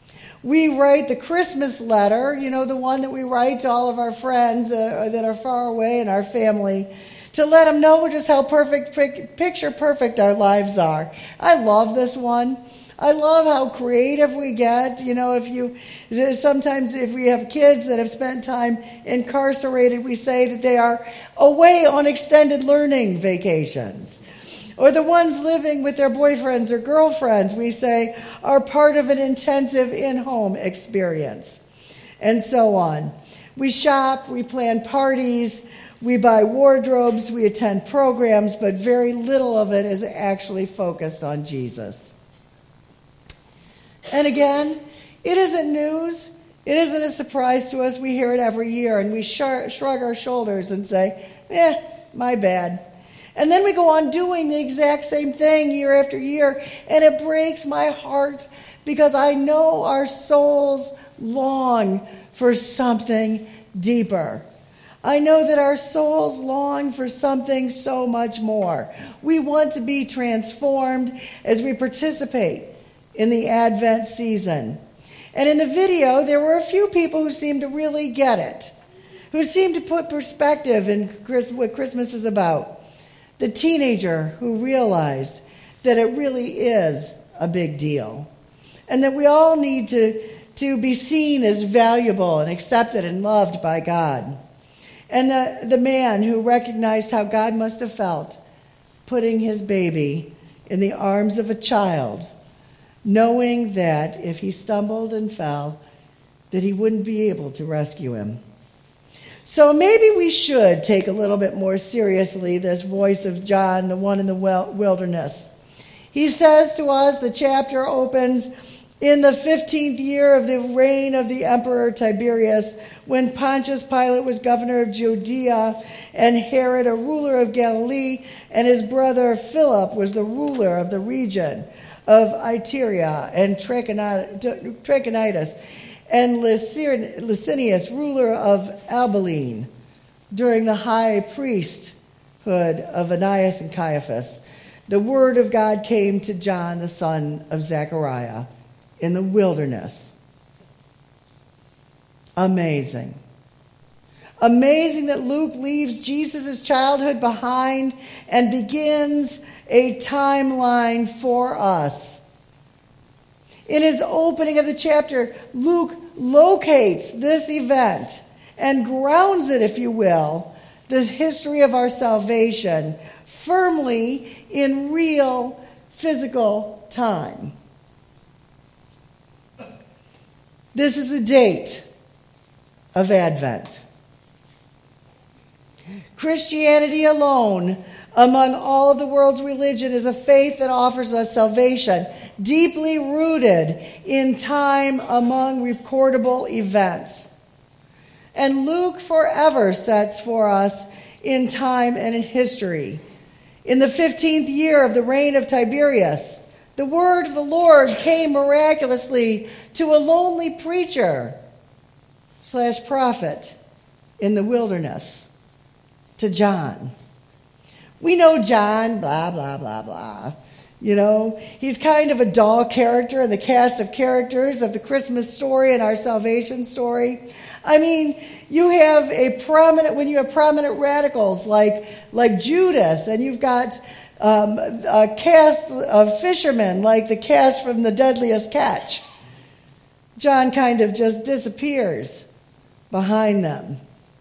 We write the Christmas letter, you know, the one that we write to all of our friends that are, that are far away in our family, to let them know just how perfect, picture perfect our lives are. I love this one. I love how creative we get. You know, if you, sometimes if we have kids that have spent time incarcerated, we say that they are away on extended learning vacations. Or the ones living with their boyfriends or girlfriends, we say, are part of an intensive in-home experience. And so on. We shop, we plan parties, we buy wardrobes, we attend programs, but very little of it is actually focused on Jesus. And again, it isn't news. It isn't a surprise to us. We hear it every year, and we shrug our shoulders and say, eh, my bad. And then we go on doing the exact same thing year after year, and it breaks my heart because I know our souls long for something deeper. I know that our souls long for something so much more. We want to be transformed as we participate in the Advent season. And in the video, there were a few people who seemed to really get it, who seemed to put perspective in what Christmas is about. The teenager who realized that it really is a big deal, and that we all need to, to be seen as valuable and accepted and loved by God. And the, the man who recognized how God must have felt putting his baby in the arms of a child, knowing that if he stumbled and fell, that he wouldn't be able to rescue him. So maybe we should take a little bit more seriously this voice of John, the one in the wilderness. He says to us, the chapter opens, in the fifteenth year of the reign of the Emperor Tiberius, when Pontius Pilate was governor of Judea, and Herod, a ruler of Galilee, and his brother Philip was the ruler of the region of Iturea and Trachonitis, and Licinius, ruler of Abilene, during the high priesthood of Ananias and Caiaphas, the word of God came to John, the son of Zechariah, in the wilderness. Amazing. Amazing that Luke leaves Jesus' childhood behind and begins a timeline for us. In his opening of the chapter, Luke locates this event and grounds it, if you will, the history of our salvation, firmly in real physical time. This is the date of Advent. Christianity alone among all of the world's religion is a faith that offers us salvation, deeply rooted in time among recordable events. And Luke forever sets for us in time and in history. In the fifteenth year of the reign of Tiberius, the word of the Lord came miraculously to a lonely preacher slash prophet in the wilderness, to John. We know John, blah, blah, blah, blah. You know, he's kind of a dull character in the cast of characters of the Christmas story and our salvation story. I mean, you have a prominent, when you have prominent radicals like, like Judas, and you've got um, a cast of fishermen like the cast from The Deadliest Catch. John kind of just disappears behind them.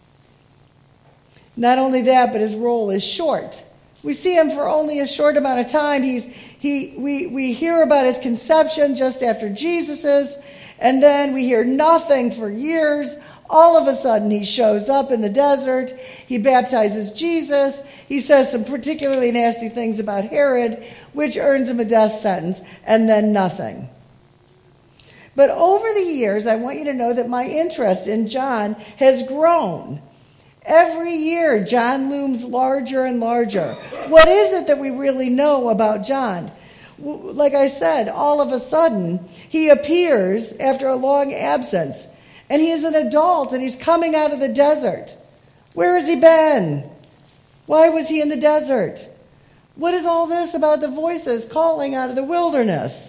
Not only that, but his role is short. We see him for only a short amount of time. He's he we we hear about his conception just after Jesus's, and then we hear nothing for years. All of a sudden, he shows up in the desert. He baptizes Jesus. He says some particularly nasty things about Herod, which earns him a death sentence, and then nothing. But over the years, I want you to know that my interest in John has grown. Every year, John looms larger and larger. What is it that we really know about John? Like I said, all of a sudden, he appears after a long absence. And he is an adult, and he's coming out of the desert. Where has he been? Why was he in the desert? What is all this about the voices calling out of the wilderness?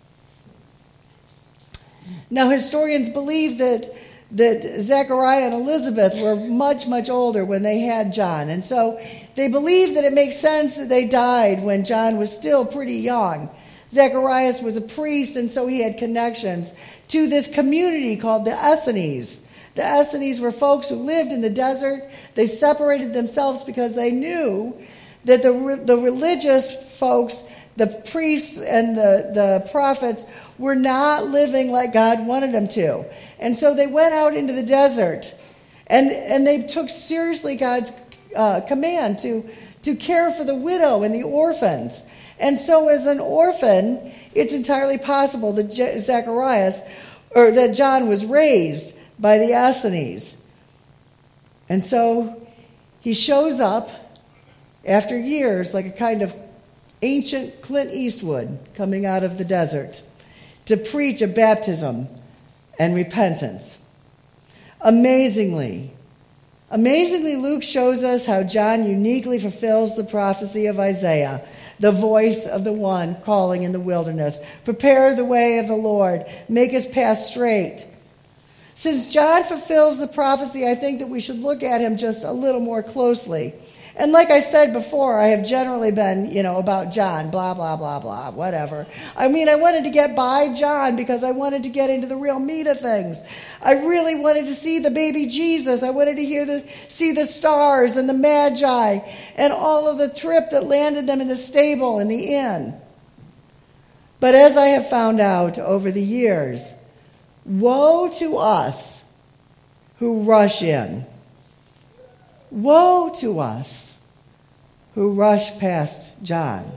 Now, historians believe that that Zechariah and Elizabeth were much, much older when they had John. And so they believe that it makes sense that they died when John was still pretty young. Zacharias was a priest, and so he had connections to this community called the Essenes. The Essenes were folks who lived in the desert. They separated themselves because they knew that the, the religious folks, the priests and the, the prophets, were not living like God wanted them to. And so they went out into the desert, and, and they took seriously God's uh, command to, to care for the widow and the orphans. And so as an orphan, it's entirely possible that Je- Zacharias, or that John was raised by the Essenes. And so he shows up after years like a kind of ancient Clint Eastwood coming out of the desert to preach a baptism and repentance. Amazingly, amazingly, Luke shows us how John uniquely fulfills the prophecy of Isaiah, the voice of the one calling in the wilderness. Prepare the way of the Lord, make his path straight. Since John fulfills the prophecy, I think that we should look at him just a little more closely. And like I said before, I have generally been, you know, about John, blah, blah, blah, blah, whatever. I mean, I wanted to get by John because I wanted to get into the real meat of things. I really wanted to see the baby Jesus. I wanted to hear the, see the stars and the magi and all of the trip that landed them in the stable and the inn. But as I have found out over the years, woe to us who rush in. Woe to us who rush past John.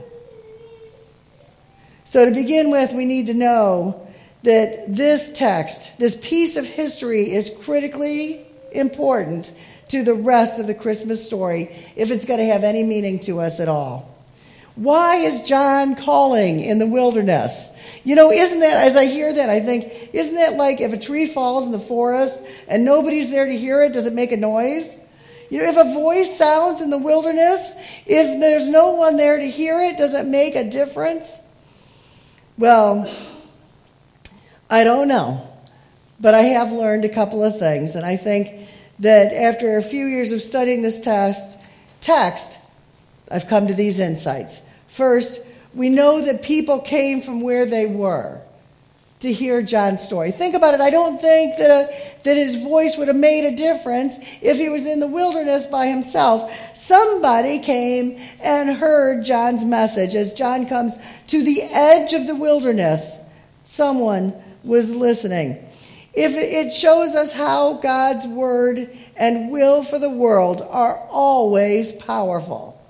So to begin with, we need to know that this text, this piece of history, is critically important to the rest of the Christmas story if it's going to have any meaning to us at all. Why is John calling in the wilderness? You know, isn't that, as I hear that, I think, isn't that like if a tree falls in the forest and nobody's there to hear it, does it make a noise? You know, if a voice sounds in the wilderness, if there's no one there to hear it, does it make a difference? Well, I don't know. But I have learned a couple of things. And I think that after a few years of studying this text, text, I've come to these insights. First, we know that people came from where they were to hear John's story. Think about it. I don't think that a, that his voice would have made a difference if he was in the wilderness by himself. Somebody came and heard John's message. As John comes to the edge of the wilderness, someone was listening. If it shows us how God's word and will for the world are always powerful.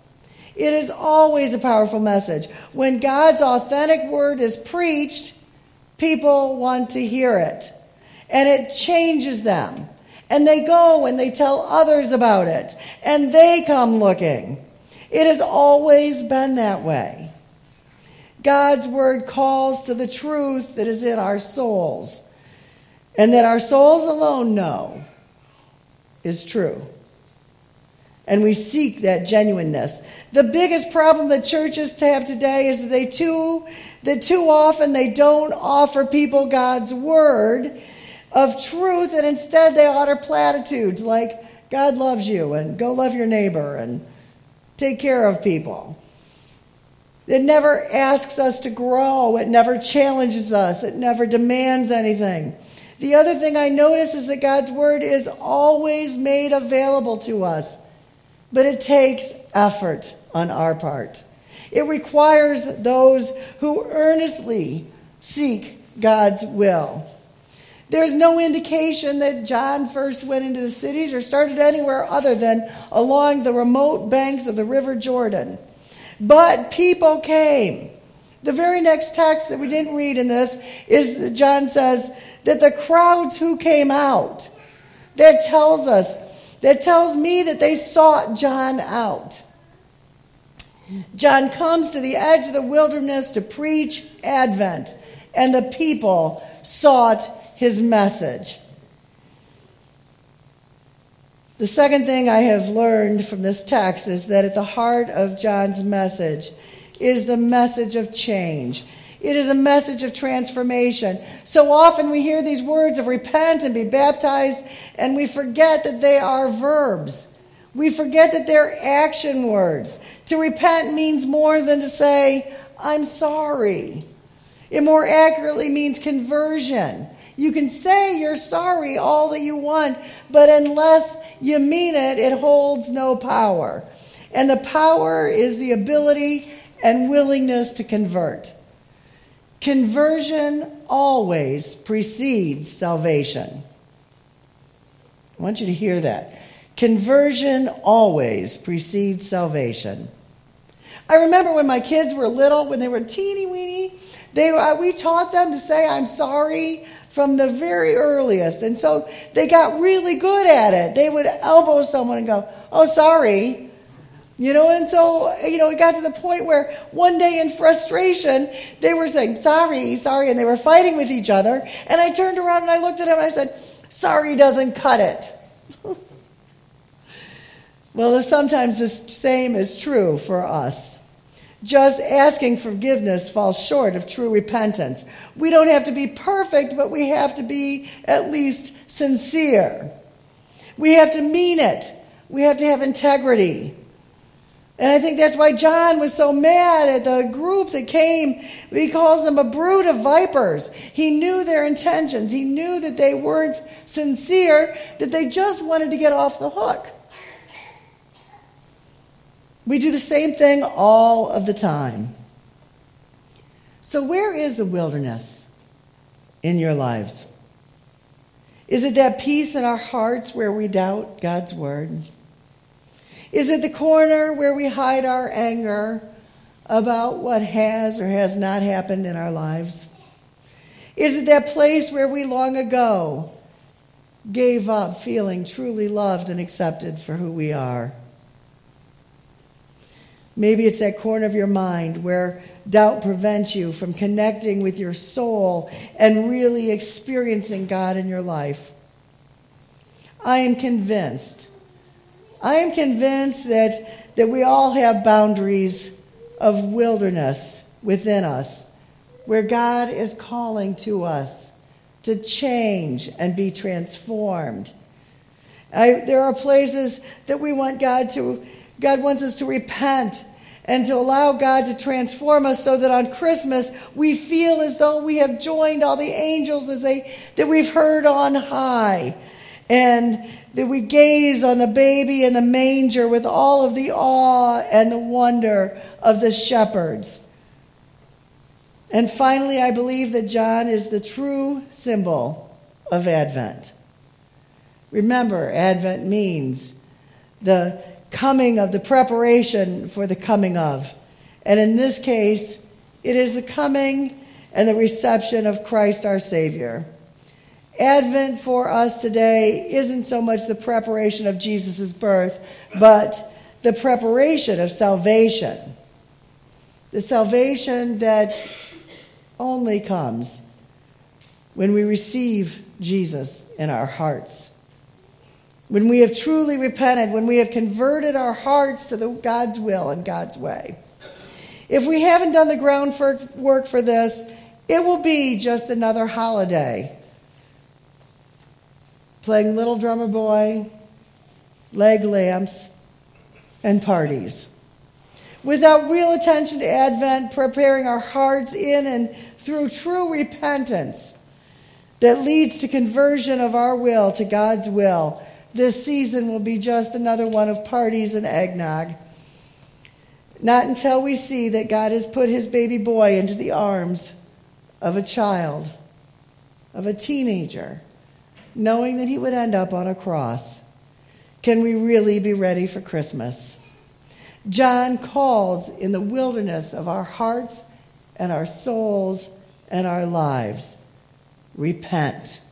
It is always a powerful message. When God's authentic word is preached, people want to hear it. And it changes them. And they go and they tell others about it. And they come looking. It has always been that way. God's word calls to the truth that is in our souls. And that our souls alone know is true. And we seek that genuineness. The biggest problem that churches have today is that they too, that too often they don't offer people God's word of truth, and instead they utter platitudes like God loves you and go love your neighbor and take care of people. It never asks us to grow. It never challenges us. It never demands anything. The other thing I notice is that God's word is always made available to us, but it takes effort on our part. It requires those who earnestly seek God's will. There's no indication that John first went into the cities or started anywhere other than along the remote banks of the River Jordan. But people came. The very next text that we didn't read in this is that John says that the crowds who came out, that tells us, that tells me that they sought John out. John comes to the edge of the wilderness to preach Advent, and the people sought his message. The second thing I have learned from this text is that at the heart of John's message is the message of change. It is a message of transformation. So often we hear these words of repent and be baptized, and we forget that they are verbs. We forget that they're action words. To repent means more than to say, I'm sorry. It more accurately means conversion. You can say you're sorry all that you want, but unless you mean it, it holds no power. And the power is the ability and willingness to convert. Conversion always precedes salvation. I want you to hear that. Conversion always precedes salvation. I remember when my kids were little, when they were teeny weeny, they uh, we taught them to say, I'm sorry, from the very earliest. And so they got really good at it. They would elbow someone and go, oh, sorry. You know, and so, you know, it got to the point where one day in frustration, they were saying, sorry, sorry, and they were fighting with each other. And I turned around and I looked at him and I said, sorry doesn't cut it. Well, sometimes the same is true for us. Just asking forgiveness falls short of true repentance. We don't have to be perfect, but we have to be at least sincere. We have to mean it. We have to have integrity. And I think that's why John was so mad at the group that came. He calls them a brood of vipers. He knew their intentions. He knew that they weren't sincere, that they just wanted to get off the hook. We do the same thing all of the time. So where is the wilderness in your lives? Is it that peace in our hearts where we doubt God's word? Is it the corner where we hide our anger about what has or has not happened in our lives? Is it that place where we long ago gave up feeling truly loved and accepted for who we are? Maybe it's that corner of your mind where doubt prevents you from connecting with your soul and really experiencing God in your life. I am convinced, I am convinced that, that we all have boundaries of wilderness within us where God is calling to us to change and be transformed. I, there are places that we want God to God wants us to repent and to allow God to transform us so that on Christmas we feel as though we have joined all the angels as they that we've heard on high, and that we gaze on the baby in the manger with all of the awe and the wonder of the shepherds. And finally, I believe that John is the true symbol of Advent. Remember, Advent means the coming of, the preparation for the coming of. And in this case, it is the coming and the reception of Christ our Savior. Advent for us today isn't so much the preparation of Jesus' birth, but the preparation of salvation. The salvation that only comes when we receive Jesus in our hearts. When we have truly repented, when we have converted our hearts to the God's will and God's way. If we haven't done the groundwork for this, it will be just another holiday. Playing Little Drummer Boy, leg lamps, and parties. Without real attention to Advent, preparing our hearts in and through true repentance that leads to conversion of our will to God's will, this season will be just another one of parties and eggnog. Not until we see that God has put his baby boy into the arms of a child, of a teenager, knowing that he would end up on a cross, can we really be ready for Christmas. John calls in the wilderness of our hearts and our souls and our lives. Repent.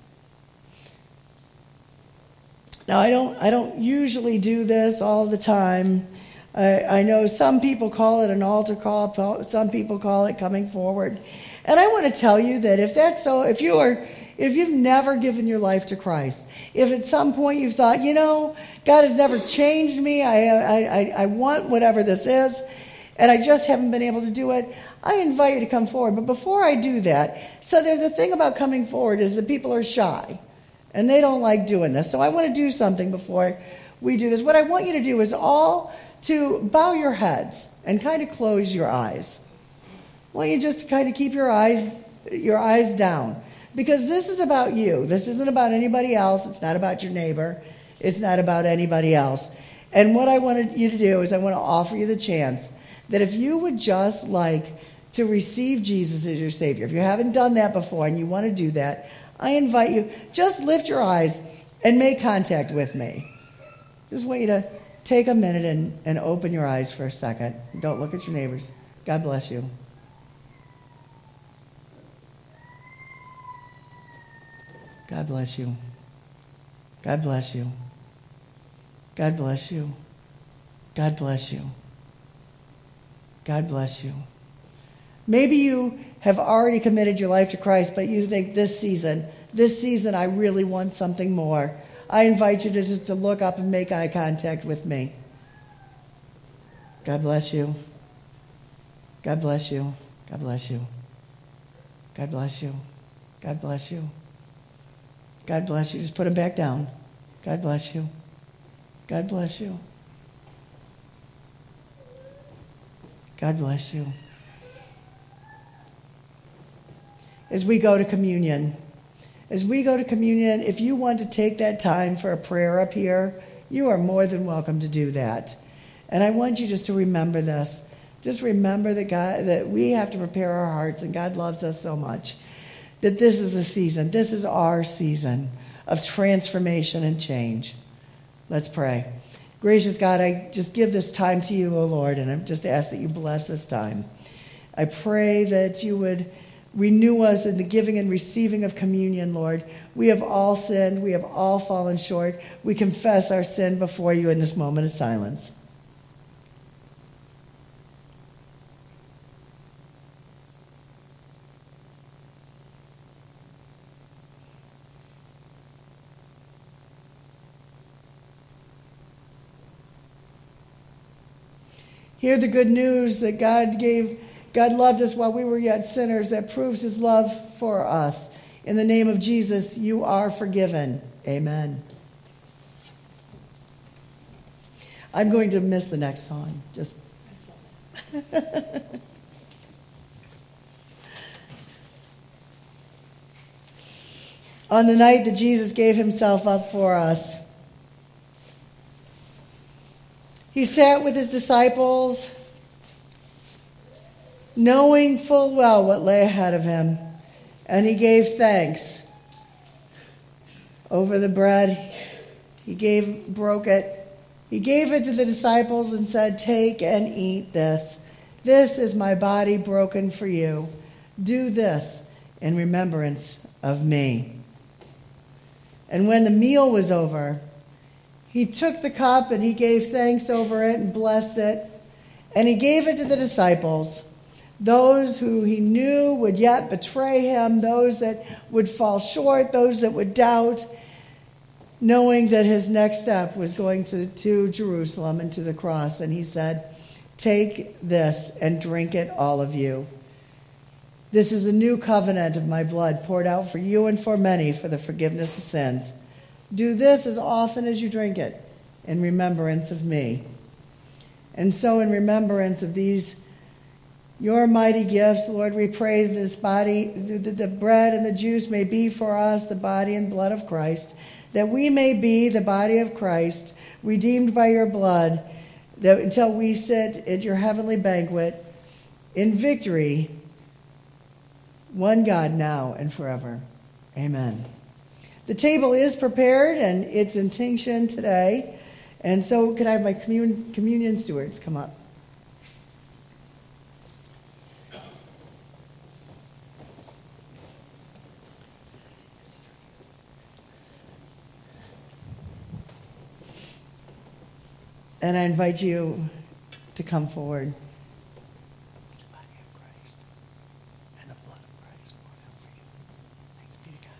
Now, I don't I don't usually do this all the time. I, I know some people call it an altar call, some people call it coming forward. And I want to tell you that if that's so, if you are if you've never given your life to Christ, if at some point you've thought, you know, God has never changed me, I, I, I want whatever this is, and I just haven't been able to do it, I invite you to come forward. But before I do that, so there, the thing about coming forward is that people are shy, and they don't like doing this. So I want to do something before we do this. What I want you to do is all to bow your heads and kind of close your eyes. I want you just to kind of keep your eyes, your eyes down. Because this is about you. This isn't about anybody else. It's not about your neighbor. It's not about anybody else. And what I wanted you to do is I want to offer you the chance that if you would just like to receive Jesus as your Savior, if you haven't done that before and you want to do that, I invite you, just lift your eyes and make contact with me. Just want you to take a minute and, and open your eyes for a second. Don't look at your neighbors. God bless you. God bless you. God bless you. God bless you. God bless you. God bless you. Maybe you have already committed your life to Christ, but you think this season, this season I really want something more. I invite you to just to look up and make eye contact with me. God bless you. God bless you. God bless you. God bless you. God bless you. God bless you. Just put them back down. God bless you. God bless you. God bless you. As we go to communion, as we go to communion, if you want to take that time for a prayer up here, you are more than welcome to do that. And I want you just to remember this. Just remember that God, that we have to prepare our hearts, and God loves us so much. That this is the season, this is our season of transformation and change. Let's pray. Gracious God, I just give this time to you, O Lord, and I just ask that you bless this time. I pray that you would renew us in the giving and receiving of communion, Lord. We have all sinned. We have all fallen short. We confess our sin before you in this moment of silence. Hear the good news that God gave, God loved us while we were yet sinners. That proves his love for us. In the name of Jesus, you are forgiven. Amen. I'm going to miss the next song. Just. On the night that Jesus gave himself up for us, he sat with his disciples, knowing full well what lay ahead of him, and he gave thanks over the bread. He gave, broke it, He gave it to the disciples and said, "Take and eat this. This is my body broken for you. Do this in remembrance of me." And when the meal was over, he took the cup and he gave thanks over it and blessed it. And he gave it to the disciples, those who he knew would yet betray him, those that would fall short, those that would doubt, knowing that his next step was going to, to Jerusalem and to the cross. And he said, "Take this and drink it, all of you. This is the new covenant of my blood poured out for you and for many for the forgiveness of sins. Do this as often as you drink it in remembrance of me." And so in remembrance of these, your mighty gifts, Lord, we pray this body, the, the bread and the juice may be for us the body and blood of Christ, that we may be the body of Christ, redeemed by your blood, that until we sit at your heavenly banquet in victory, one God now and forever. Amen. The table is prepared and it's in tinction today. And so could I have my commun- communion stewards come up? And I invite you to come forward. It's the body of Christ and the blood of Christ poured out for you. Thanks be to God.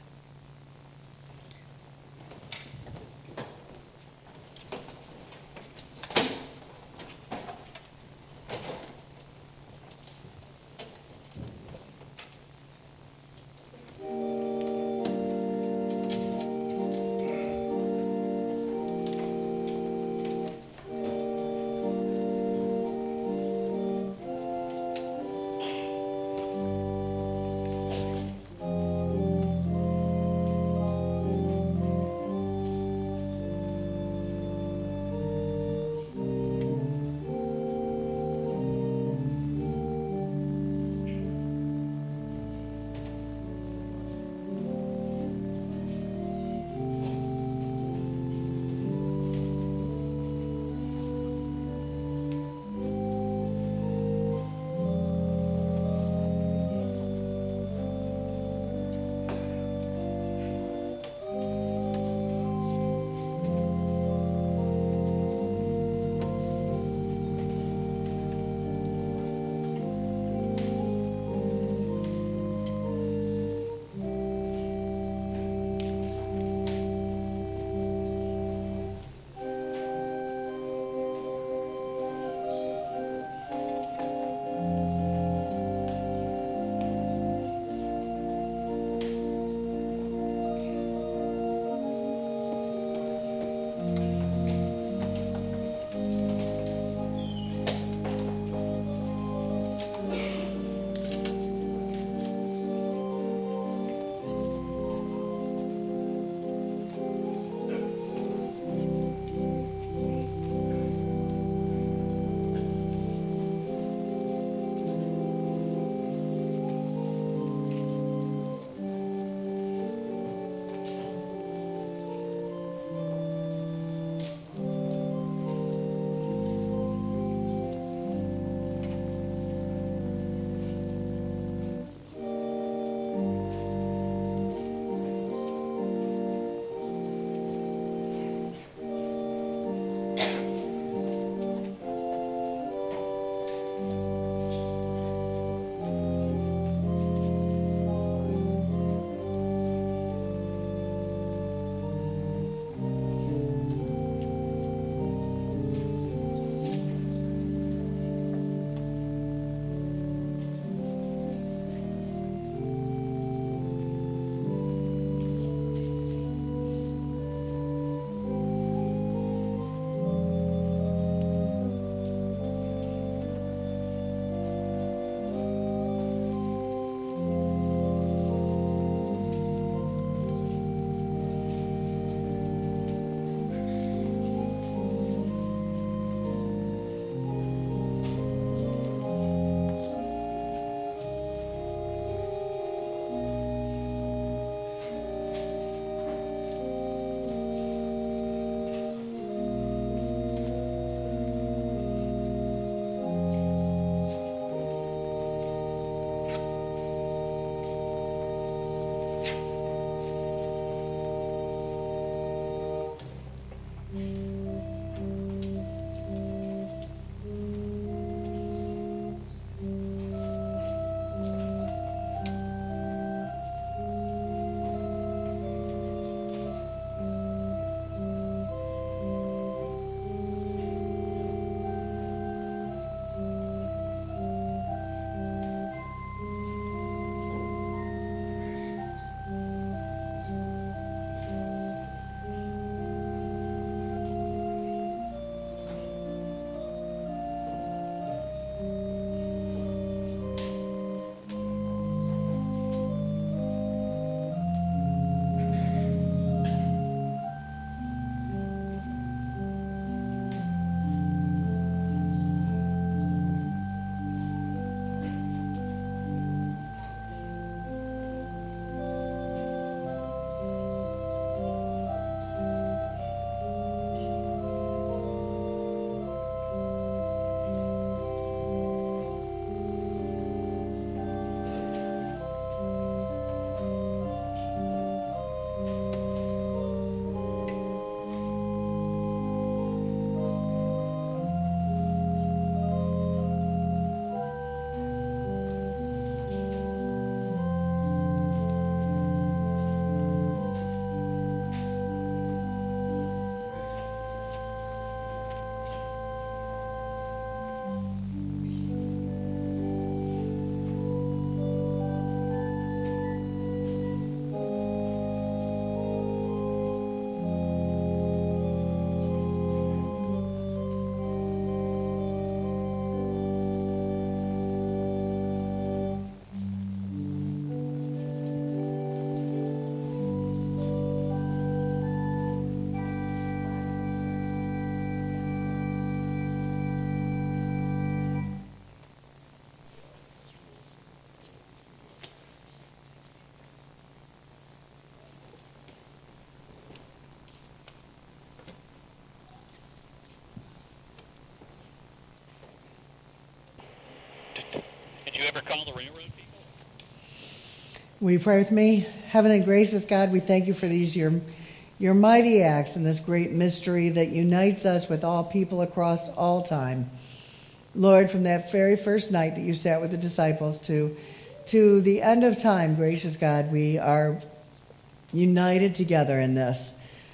you ever call the railroad people? Will you pray with me? Heaven and gracious God, we thank you for these your, your mighty acts and this great mystery that unites us with all people across all time. Lord, from that very first night that you sat with the disciples to, to the end of time, gracious God, we are united together in this.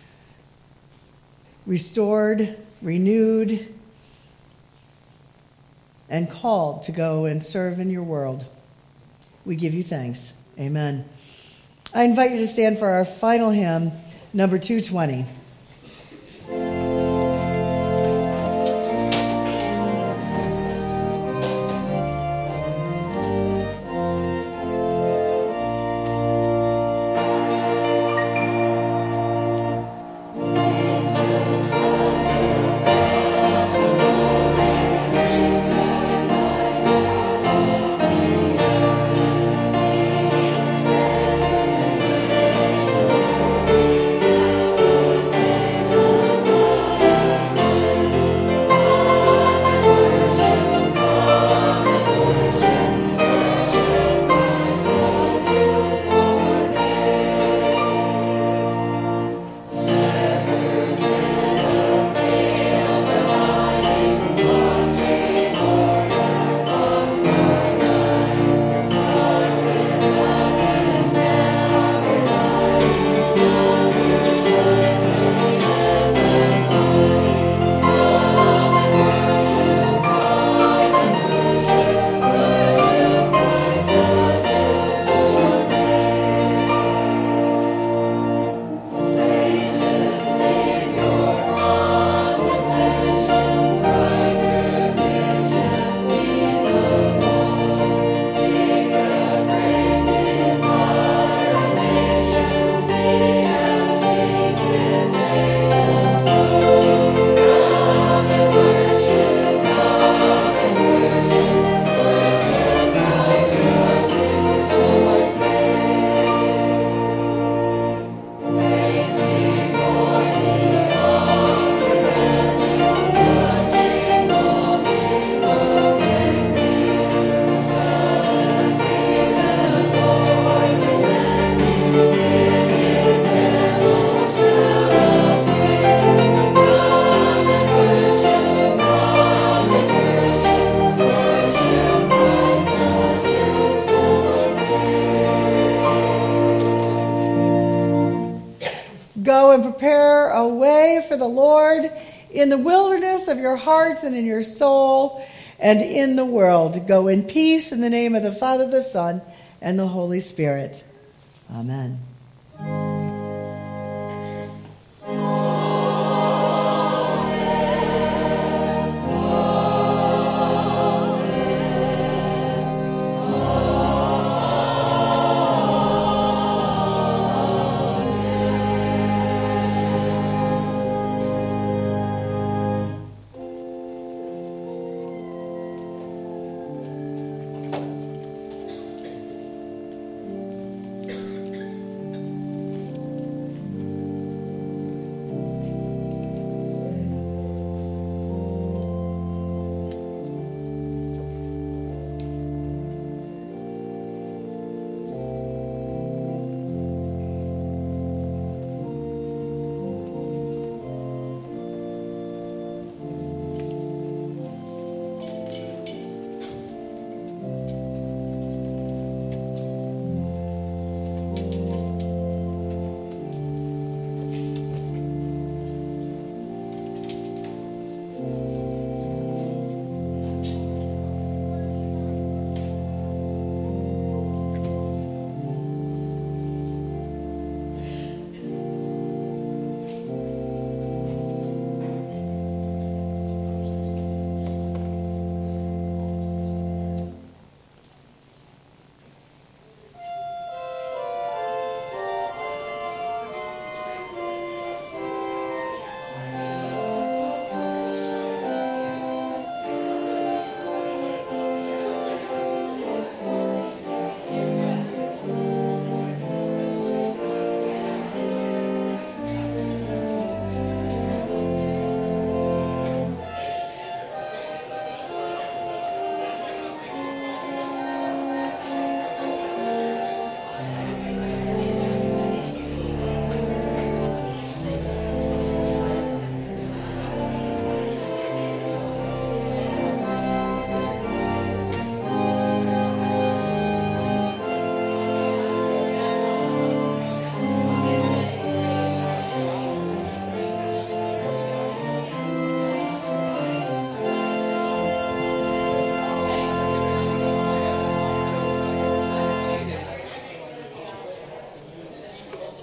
Restored, renewed, and called to go and serve in your world. We give you thanks. Amen. I invite you to stand for our final hymn, number two twenty. Go and prepare a way for the Lord in the wilderness of your hearts and in your soul and in the world. Go in peace in the name of the Father, the Son, and the Holy Spirit. Amen.